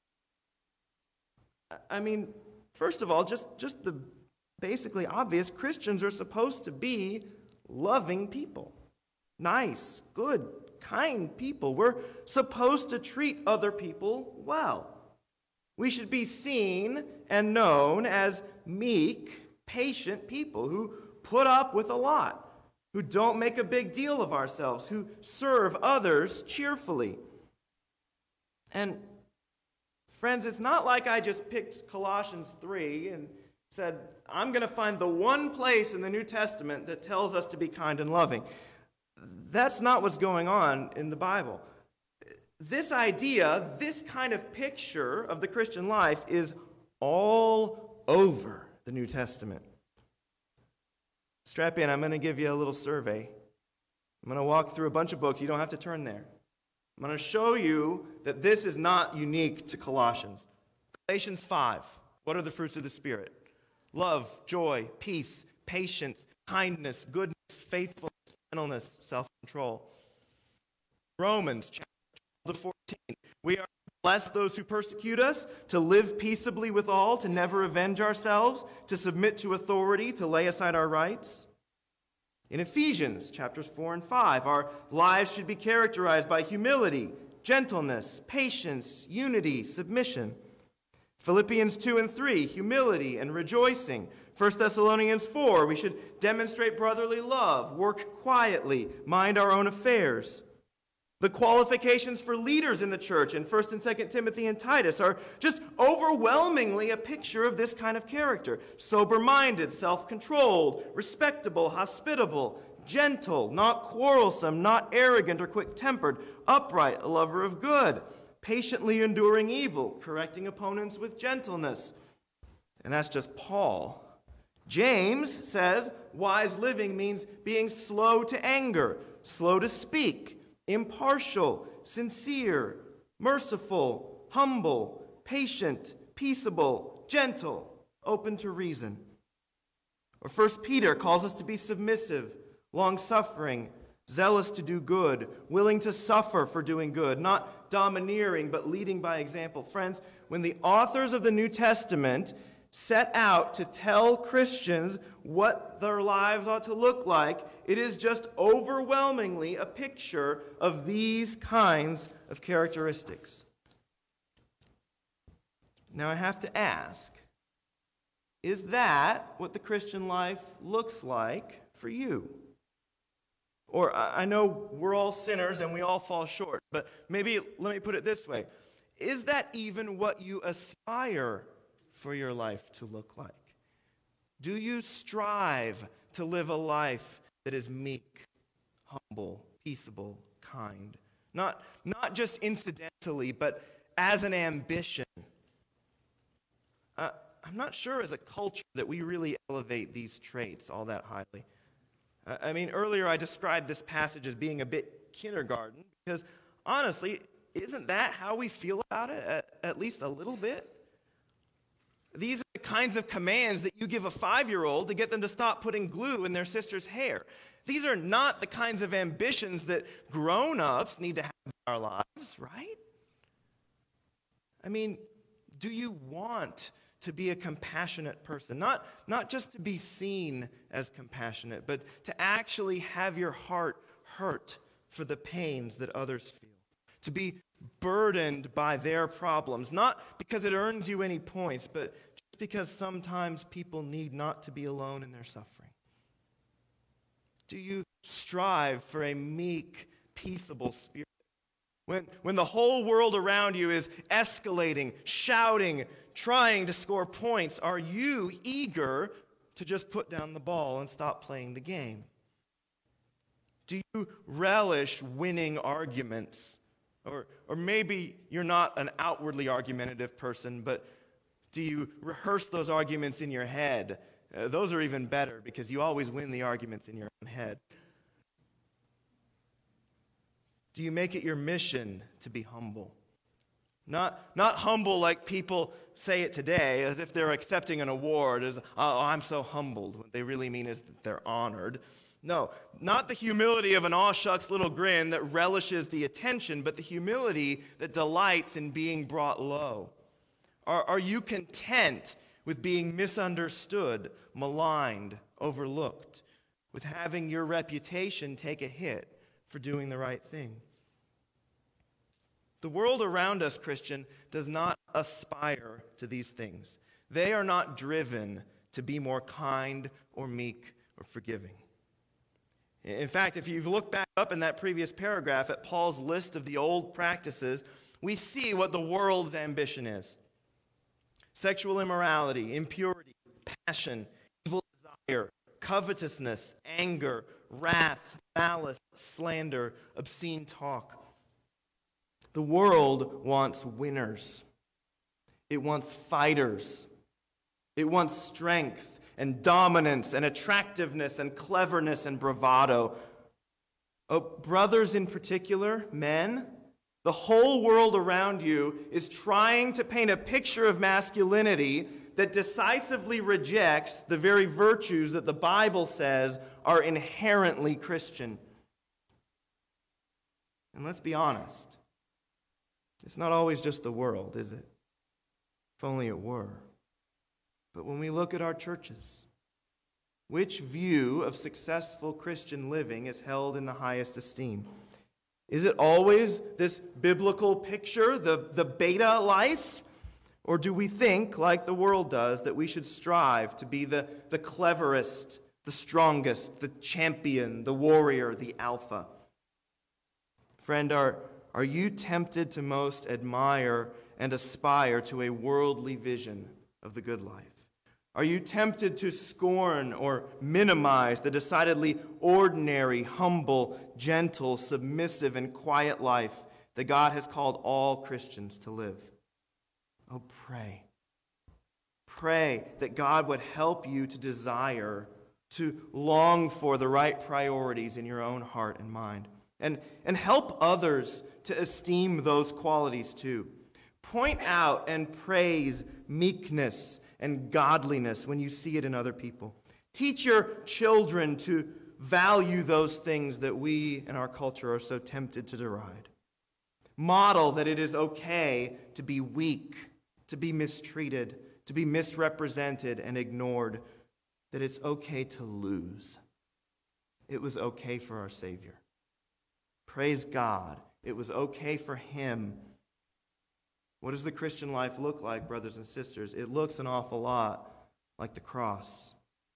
I mean, first of all, just, just the basically obvious, Christians are supposed to be loving people. Nice, good, kind people. We're supposed to treat other people well. We should be seen and known as meek, patient people who put up with a lot, who don't make a big deal of ourselves, who serve others cheerfully. And friends, it's not like I just picked Colossians three and said, I'm going to find the one place in the New Testament that tells us to be kind and loving. That's not what's going on in the Bible. This idea, this kind of picture of the Christian life is all over the New Testament. Strap in, I'm going to give you a little survey. I'm going to walk through a bunch of books. You don't have to turn there. I'm going to show you that this is not unique to Colossians. Galatians five, what are the fruits of the Spirit? Love, joy, peace, patience, kindness, goodness, faithfulness, gentleness, self-control. Romans chapter twelve to fourteen, we are to bless those who persecute us, to live peaceably with all, to never avenge ourselves, to submit to authority, to lay aside our rights. In Ephesians chapters four and five, our lives should be characterized by humility, gentleness, patience, unity, submission. Philippians two and three, humility and rejoicing. First Thessalonians four, we should demonstrate brotherly love, work quietly, mind our own affairs. The qualifications for leaders in the church in First and Second Timothy and Titus are just overwhelmingly a picture of this kind of character. Sober-minded, self-controlled, respectable, hospitable, gentle, not quarrelsome, not arrogant or quick-tempered, upright, a lover of good, patiently enduring evil, correcting opponents with gentleness. And that's just Paul. James says wise living means being slow to anger, slow to speak, impartial, sincere, merciful, humble, patient, peaceable, gentle, open to reason. Or First Peter calls us to be submissive, long-suffering, zealous to do good, willing to suffer for doing good, not domineering but leading by example. Friends, when the authors of the New Testament set out to tell Christians what their lives ought to look like, it is just overwhelmingly a picture of these kinds of characteristics. Now I have to ask, is that what the Christian life looks like for you? Or I know we're all sinners and we all fall short, but maybe let me put it this way. Is that even what you aspire for your life to look like? Do you strive to live a life that is meek, humble, peaceable, kind? Not, not just incidentally, but as an ambition. Uh, I'm not sure as a culture that we really elevate these traits all that highly. Uh, I mean, earlier I described this passage as being a bit kindergarten, because honestly, isn't that how we feel about it, at, at least a little bit? These are the kinds of commands that you give a five-year-old to get them to stop putting glue in their sister's hair. These are not the kinds of ambitions that grown-ups need to have in our lives, right? I mean, do you want to be a compassionate person? Not, not just to be seen as compassionate, but to actually have your heart hurt for the pains that others feel. To be burdened by their problems, not because it earns you any points, but just because sometimes people need not to be alone in their suffering. Do you strive for a meek, peaceable spirit? When, when the whole world around you is escalating, shouting, trying to score points, are you eager to just put down the ball and stop playing the game? Do you relish winning arguments? Or, or maybe you're not an outwardly argumentative person, but do you rehearse those arguments in your head? Uh, those are even better because you always win the arguments in your own head. Do you make it your mission to be humble? Not, not humble like people say it today, as if they're accepting an award, as, oh, I'm so humbled. What they really mean is that they're honored. No, not the humility of an aw-shucks little grin that relishes the attention, but the humility that delights in being brought low. Are, are you content with being misunderstood, maligned, overlooked, with having your reputation take a hit for doing the right thing? The world around us, Christian, does not aspire to these things. They are not driven to be more kind or meek or forgiving. In fact, if you look back up in that previous paragraph at Paul's list of the old practices, we see what the world's ambition is. Sexual immorality, impurity, passion, evil desire, covetousness, anger, wrath, malice, slander, obscene talk. The world wants winners. It wants fighters. It wants strength and dominance and attractiveness and cleverness and bravado. Oh, brothers in particular, men, the whole world around you is trying to paint a picture of masculinity that decisively rejects the very virtues that the Bible says are inherently Christian. And let's be honest, it's not always just the world, is it? If only it were. But when we look at our churches, which view of successful Christian living is held in the highest esteem? Is it always this biblical picture, the, the beta life? Or do we think, like the world does, that we should strive to be the, the cleverest, the strongest, the champion, the warrior, the alpha? Friend, are, are you tempted to most admire and aspire to a worldly vision of the good life? Are you tempted to scorn or minimize the decidedly ordinary, humble, gentle, submissive, and quiet life that God has called all Christians to live? Oh, pray. Pray that God would help you to desire, to long for the right priorities in your own heart and mind. And, and help others to esteem those qualities too. Point out and praise meekness and godliness when you see it in other people. Teach your children to value those things that we in our culture are so tempted to deride. Model that it is okay to be weak, to be mistreated, to be misrepresented and ignored, that it's okay to lose. It was okay for our Savior. Praise God. It was okay for him. What does the Christian life look like, brothers and sisters? It looks an awful lot like the cross.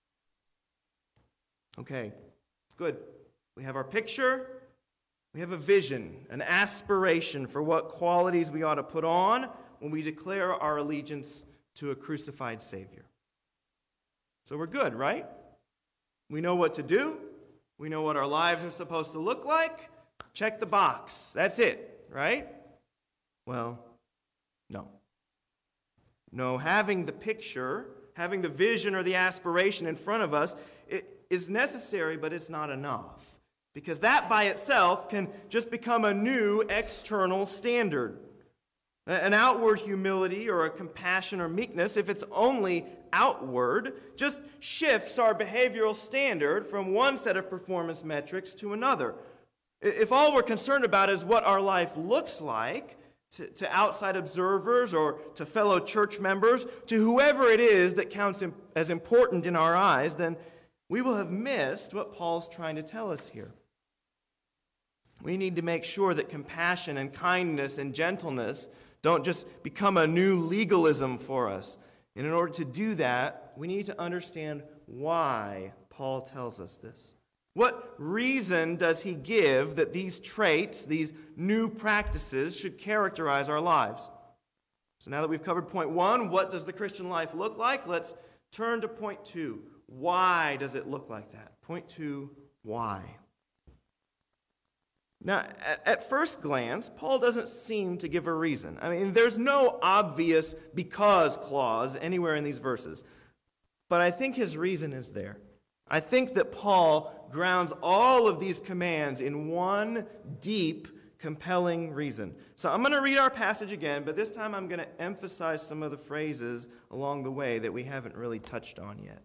Okay, good. We have our picture. We have a vision, an aspiration for what qualities we ought to put on when we declare our allegiance to a crucified Savior. So we're good, right? We know what to do. We know what our lives are supposed to look like. Check the box. That's it, right? Well, no. No, having the picture, having the vision or the aspiration in front of us, it is necessary, but it's not enough. Because that by itself can just become a new external standard. An outward humility or a compassion or meekness, if it's only outward, just shifts our behavioral standard from one set of performance metrics to another. If all we're concerned about is what our life looks like to, to outside observers or to fellow church members, to whoever it is that counts as important in our eyes, then we will have missed what Paul's trying to tell us here. We need to make sure that compassion and kindness and gentleness don't just become a new legalism for us. And in order to do that, we need to understand why Paul tells us this. What reason does he give that these traits, these new practices, should characterize our lives? So now that we've covered point one, what does the Christian life look like? Let's turn to point two. Why does it look like that? Point two, why? Now, at first glance, Paul doesn't seem to give a reason. I mean, there's no obvious because clause anywhere in these verses. But I think his reason is there. I think that Paul grounds all of these commands in one deep, compelling reason. So I'm going to read our passage again, but this time I'm going to emphasize some of the phrases along the way that we haven't really touched on yet.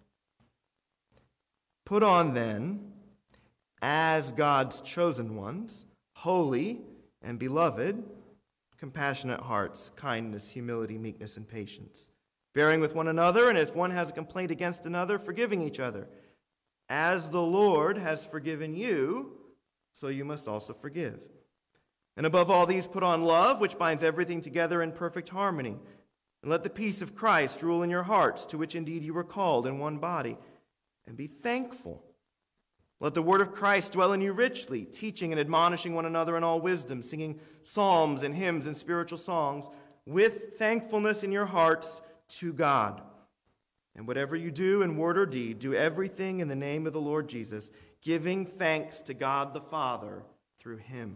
Put on then, as God's chosen ones, holy and beloved, compassionate hearts, kindness, humility, meekness, and patience, bearing with one another, and if one has a complaint against another, forgiving each other. As the Lord has forgiven you, so you must also forgive. And above all these, put on love, which binds everything together in perfect harmony. And let the peace of Christ rule in your hearts, to which indeed you were called in one body. And be thankful. Let the word of Christ dwell in you richly, teaching and admonishing one another in all wisdom, singing psalms and hymns and spiritual songs, with thankfulness in your hearts to God. And whatever you do in word or deed, do everything in the name of the Lord Jesus, giving thanks to God the Father through him.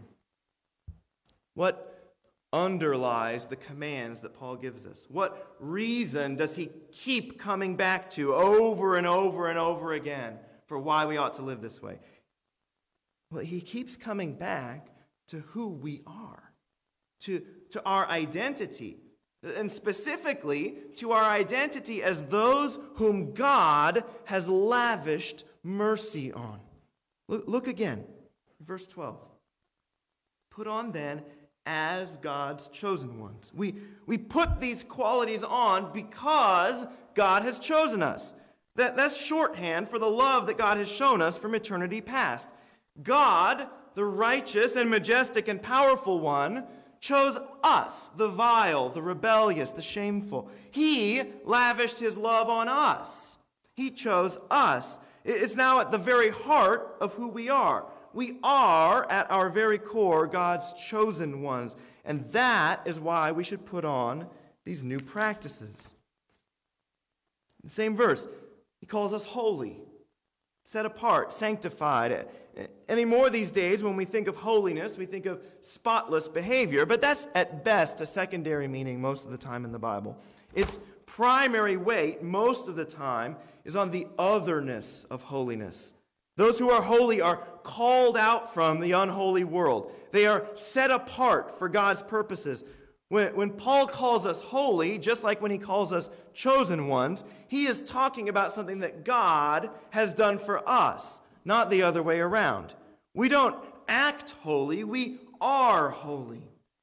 What underlies the commands that Paul gives us? What reason does he keep coming back to over and over and over again for why we ought to live this way? Well, he keeps coming back to who we are, to, to our identity. And specifically to our identity as those whom God has lavished mercy on. Look, look again, verse twelve. Put on then as God's chosen ones. We, we put these qualities on because God has chosen us. That, that's shorthand for the love that God has shown us from eternity past. God, the righteous and majestic and powerful one, chose us, the vile, the rebellious, the shameful. He lavished his love on us. He chose us. It's now at the very heart of who we are. we are, at our very core, God's chosen ones. And that is why we should put on these new practices. The same verse, he calls us holy, set apart, sanctified. Anymore these days, when we think of holiness, we think of spotless behavior, but that's at best a secondary meaning most of the time in the Bible. Its primary weight most of the time is on the otherness of holiness. Those who are holy are called out from the unholy world. They are set apart for God's purposes. When, when Paul calls us holy, just like when he calls us chosen ones, he is talking about something that God has done for us, not the other way around. We don't act holy, we are holy.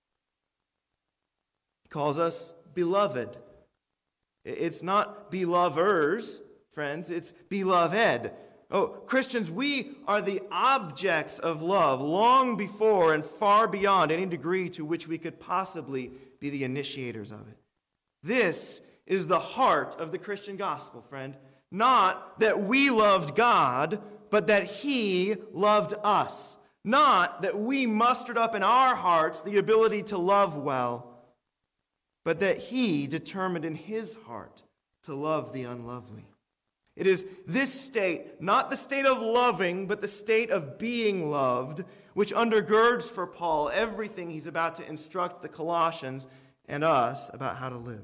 He calls us beloved. It's not belovers, friends, it's beloved. Oh, Christians, we are the objects of love long before and far beyond any degree to which we could possibly be the initiators of it. This is the heart of the Christian gospel, friend. Not that we loved God, but that He loved us. Not that we mustered up in our hearts the ability to love well, but that He determined in His heart to love the unlovely. It is this state, not the state of loving, but the state of being loved, which undergirds for Paul everything he's about to instruct the Colossians and us about how to live.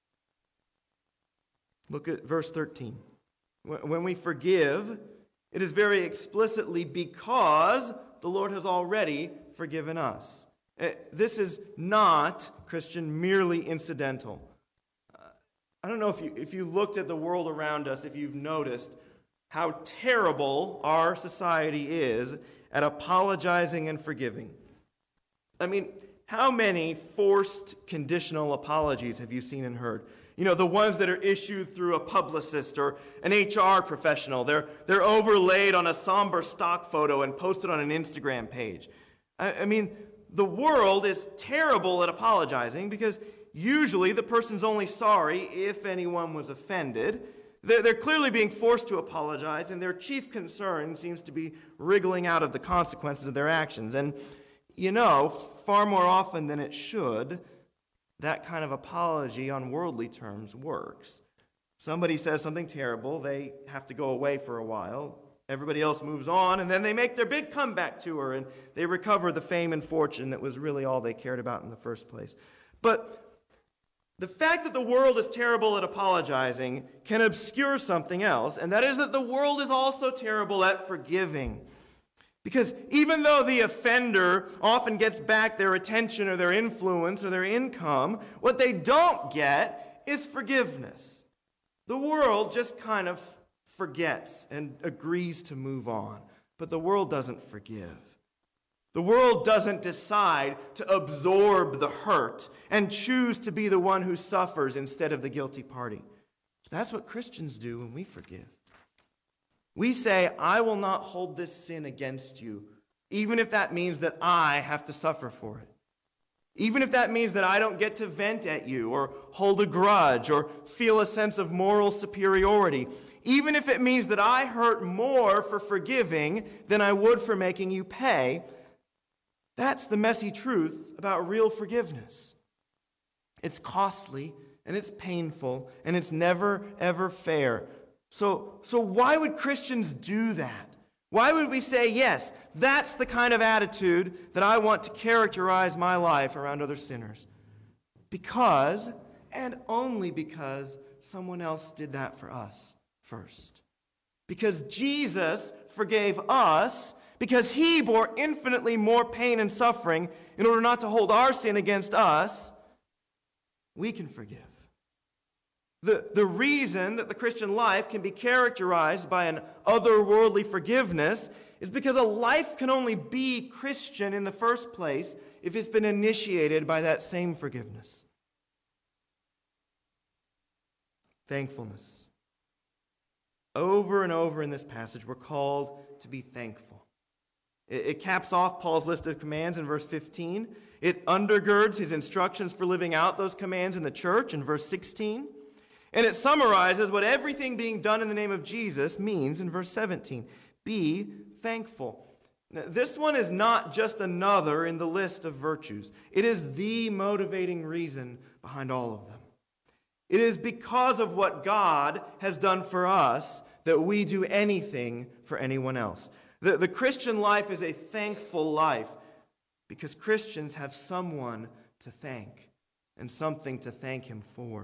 Look at verse thirteen. When we forgive, it is very explicitly because the Lord has already forgiven us. This is not, Christian, merely incidental. I don't know if you, if you looked at the world around us, if you've noticed how terrible our society is at apologizing and forgiving. I mean, how many forced conditional apologies have you seen and heard? You know, the ones that are issued through a publicist or an H R professional. They're, they're overlaid on a somber stock photo and posted on an Instagram page. I, I mean, the world is terrible at apologizing because usually the person's only sorry if anyone was offended. They're, they're clearly being forced to apologize, and their chief concern seems to be wriggling out of the consequences of their actions. And, you know, far more often than it should, that kind of apology on worldly terms works. Somebody says something terrible, they have to go away for a while. Everybody else moves on, and then they make their big comeback tour, and they recover the fame and fortune that was really all they cared about in the first place. But the fact that the world is terrible at apologizing can obscure something else, and that is that the world is also terrible at forgiving. Because even though the offender often gets back their attention or their influence or their income, what they don't get is forgiveness. The world just kind of forgets and agrees to move on, but the world doesn't forgive. The world doesn't decide to absorb the hurt and choose to be the one who suffers instead of the guilty party. That's what Christians do when we forgive. We say, I will not hold this sin against you, even if that means that I have to suffer for it. Even if that means that I don't get to vent at you or hold a grudge or feel a sense of moral superiority. Even if it means that I hurt more for forgiving than I would for making you pay. That's the messy truth about real forgiveness. It's costly, and it's painful, and it's never, ever fair. So, so why would Christians do that? Why would we say, yes, that's the kind of attitude that I want to characterize my life around other sinners? Because, and only because, someone else did that for us first. Because Jesus forgave us, because he bore infinitely more pain and suffering in order not to hold our sin against us, we can forgive. The, the reason that the Christian life can be characterized by an otherworldly forgiveness is because a life can only be Christian in the first place if it's been initiated by that same forgiveness. Thankfulness. Over and over in this passage, we're called to be thankful. It caps off Paul's list of commands in verse fifteen. It undergirds his instructions for living out those commands in the church in verse sixteen. And it summarizes what everything being done in the name of Jesus means in verse seventeen. Be thankful. Now, this one is not just another in the list of virtues. It is the motivating reason behind all of them. It is because of what God has done for us that we do anything for anyone else. The, the Christian life is a thankful life because Christians have someone to thank and something to thank him for.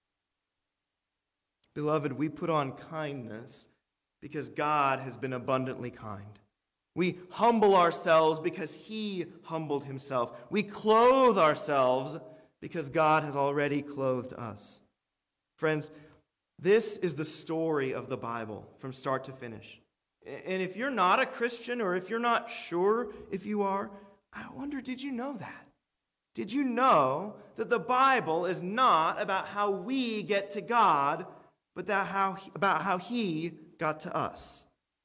Beloved, we put on kindness because God has been abundantly kind. We humble ourselves because he humbled himself. We clothe ourselves because God has already clothed us. Friends, this is the story of the Bible from start to finish. And if you're not a Christian, or if you're not sure if you are, I wonder, did you know that? Did you know that the Bible is not about how we get to God, but that how, about how he got to us?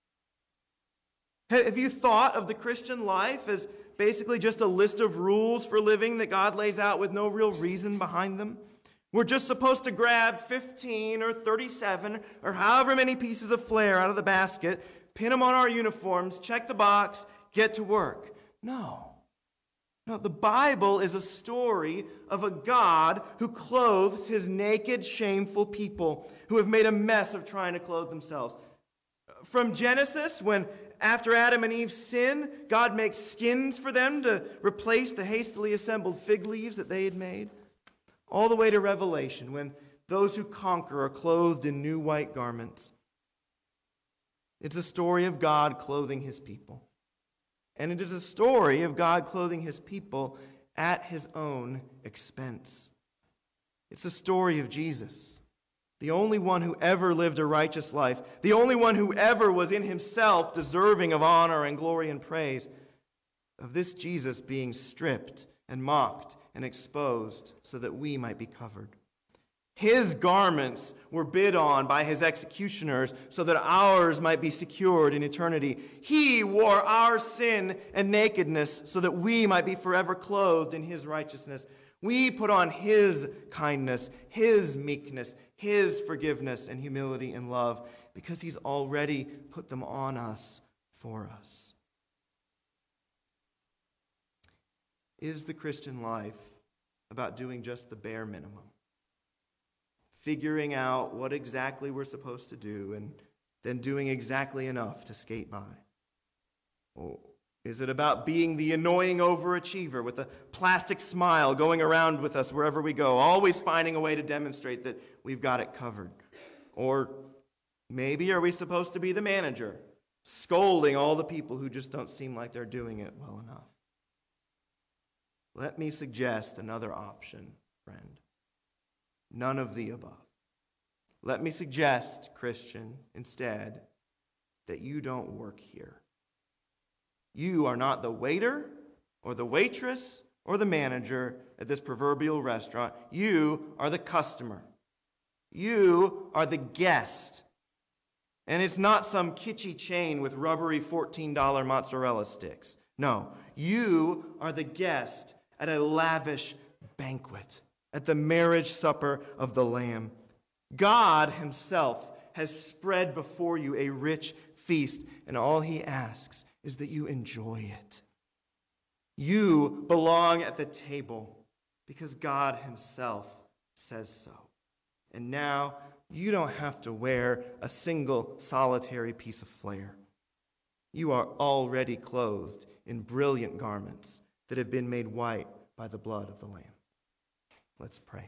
Have you thought of the Christian life as basically just a list of rules for living that God lays out with no real reason behind them? We're just supposed to grab fifteen or thirty-seven or however many pieces of flair out of the basket, pin them on our uniforms, check the box, get to work. No. No, the Bible is a story of a God who clothes his naked, shameful people who have made a mess of trying to clothe themselves. From Genesis, when after Adam and Eve sin, God makes skins for them to replace the hastily assembled fig leaves that they had made, all the way to Revelation, when those who conquer are clothed in new white garments. It's a story of God clothing his people. And it is a story of God clothing his people at his own expense. It's a story of Jesus, the only one who ever lived a righteous life, the only one who ever was in himself deserving of honor and glory and praise, of this Jesus being stripped and mocked and exposed so that we might be covered. His garments were bid on by his executioners so that ours might be secured in eternity. He wore our sin and nakedness so that we might be forever clothed in his righteousness. We put on his kindness, his meekness, his forgiveness and humility and love because he's already put them on us for us. Is the Christian life about doing just the bare minimum? Figuring out what exactly we're supposed to do and then doing exactly enough to skate by? Or is it about being the annoying overachiever with a plastic smile going around with us wherever we go, always finding a way to demonstrate that we've got it covered? Or maybe are we supposed to be the manager, scolding all the people who just don't seem like they're doing it well enough? Let me suggest another option, friend. None of the above. Let me suggest, Christian, instead, that you don't work here. You are not the waiter or the waitress or the manager at this proverbial restaurant. You are the customer. You are the guest. And it's not some kitschy chain with rubbery fourteen dollar mozzarella sticks. No, you are the guest at a lavish banquet, at the marriage supper of the Lamb. God himself has spread before you a rich feast, and all he asks is that you enjoy it. You belong at the table because God himself says so. And now you don't have to wear a single solitary piece of flair. You are already clothed in brilliant garments that have been made white by the blood of the Lamb. Let's pray.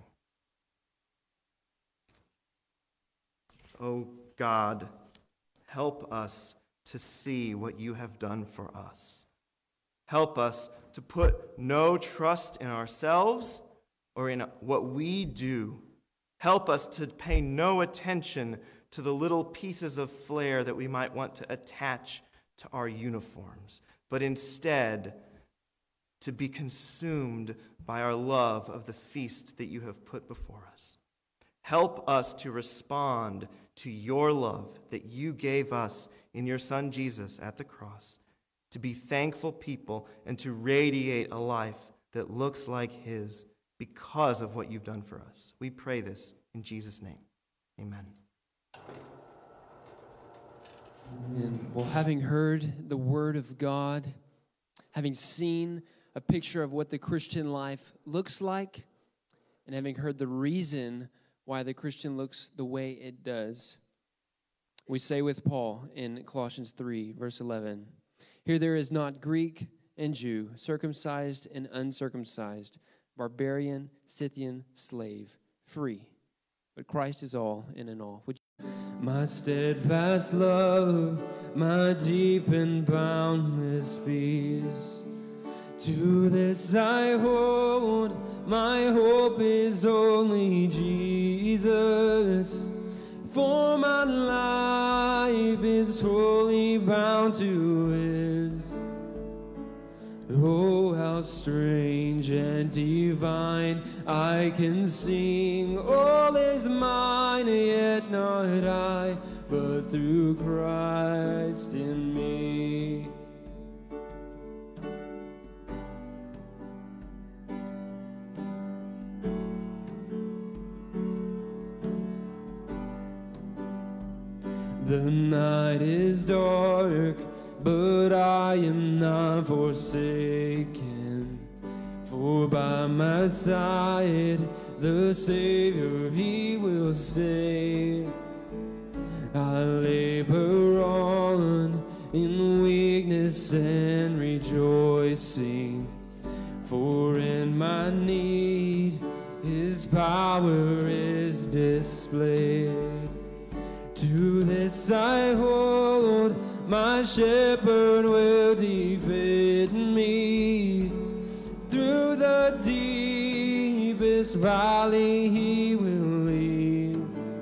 Oh God, help us to see what you have done for us. Help us to put no trust in ourselves or in what we do. Help us to pay no attention to the little pieces of flair that we might want to attach to our uniforms, but instead to be consumed by our love of the feast that you have put before us. Help us to respond to your love that you gave us in your Son Jesus at the cross, to be thankful people and to radiate a life that looks like his because of what you've done for us. We pray this in Jesus' name. Amen. Amen. Well, having heard the Word of God, having seen a picture of what the Christian life looks like, and having heard the reason why the Christian looks the way it does, we say with Paul in Colossians three, verse eleven, "Here there is not Greek and Jew, circumcised and uncircumcised, barbarian, Scythian, slave, free, but Christ is all and in all." Would you- My steadfast love, my deep and boundless peace, to this I hold, my hope is only Jesus. For my life is wholly bound to His. Oh, how strange and divine, I can sing, all is mine, yet not I, but through Christ in me. The night is dark, but I am not forsaken. For by my side, the Savior, He will stay. I labor on in weakness and rejoicing, for in my need, His power is displayed. To this I hold, my shepherd will defend me. Through the deepest valley He will lead.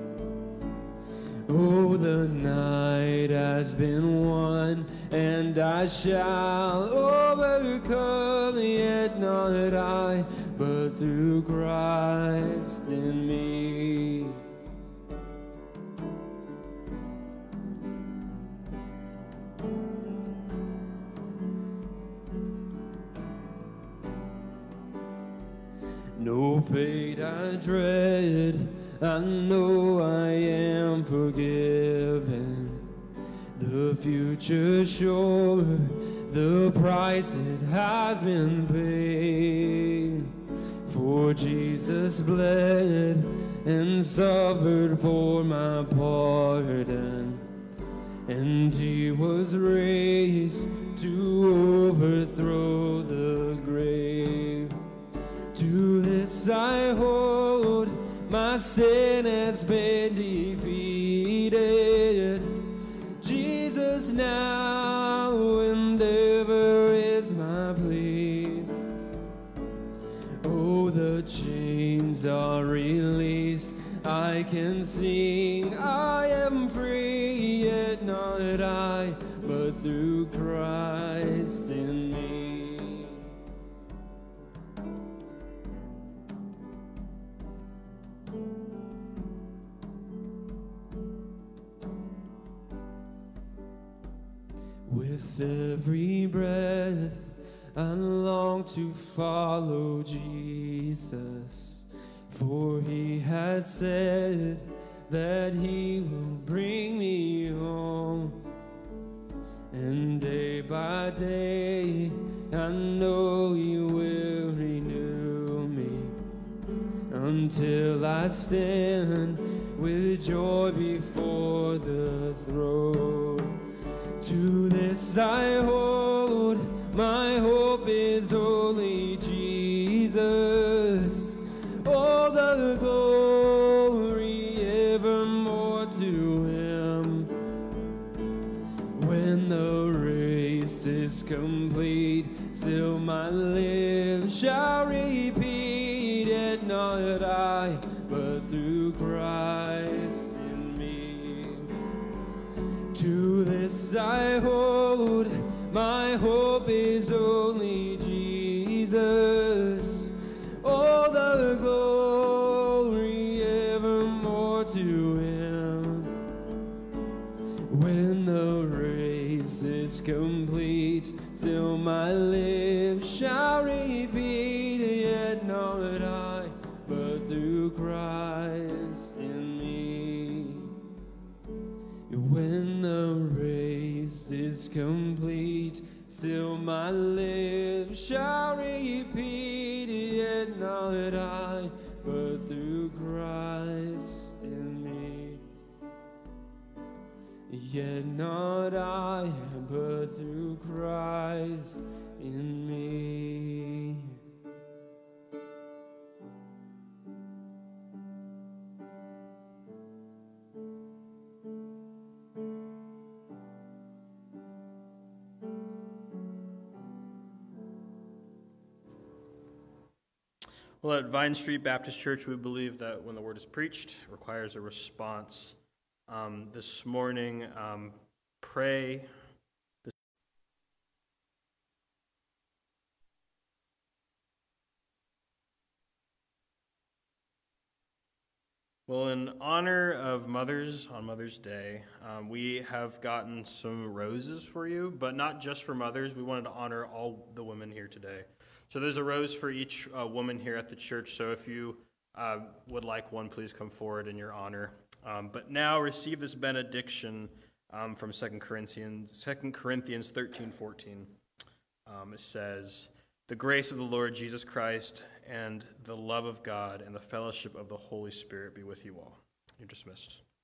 Oh, the night has been won, and I shall overcome, yet not I, but through Christ in me. No fate I dread, I know I am forgiven. The future sure, the price it has been paid. For Jesus bled and suffered for my pardon, and He was raised to overthrow the grave. To this I hold, my sin has been defeated. Jesus now and ever is my plea. Oh, the chains are released, I can sing, I am free, yet not I, but through Christ in me. With every breath, I long to follow Jesus, for He has said that He will bring me home. And day by day, I know He will renew me, until I stand with joy before the throne. To this I hold, my hope is only Jesus. All the glory evermore to Him. When the race is complete, still my lips shall repeat, yet not I, but through Christ in me. To this I hold, my hope is only Jesus. All the glory evermore to Him. When the race is complete, still my lips shall repeat, yet not I, but through Christ in me. When the race is complete. Still my lips shall repeat, yet not I, but through Christ in me. Yet not I, but through Christ in me. Well, at Vine Street Baptist Church, we believe that when the word is preached, it requires a response. Um, this morning, um, pray. Well, in honor of mothers on Mother's Day, um, we have gotten some roses for you, but not just for mothers. We wanted to honor all the women here today. So there's a rose for each uh, woman here at the church. So if you uh, would like one, please come forward in your honor. Um, but now receive this benediction um, from Second Corinthians, Second Corinthians thirteen fourteen. Um, it says, "The grace of the Lord Jesus Christ and the love of God and the fellowship of the Holy Spirit be with you all." You're dismissed.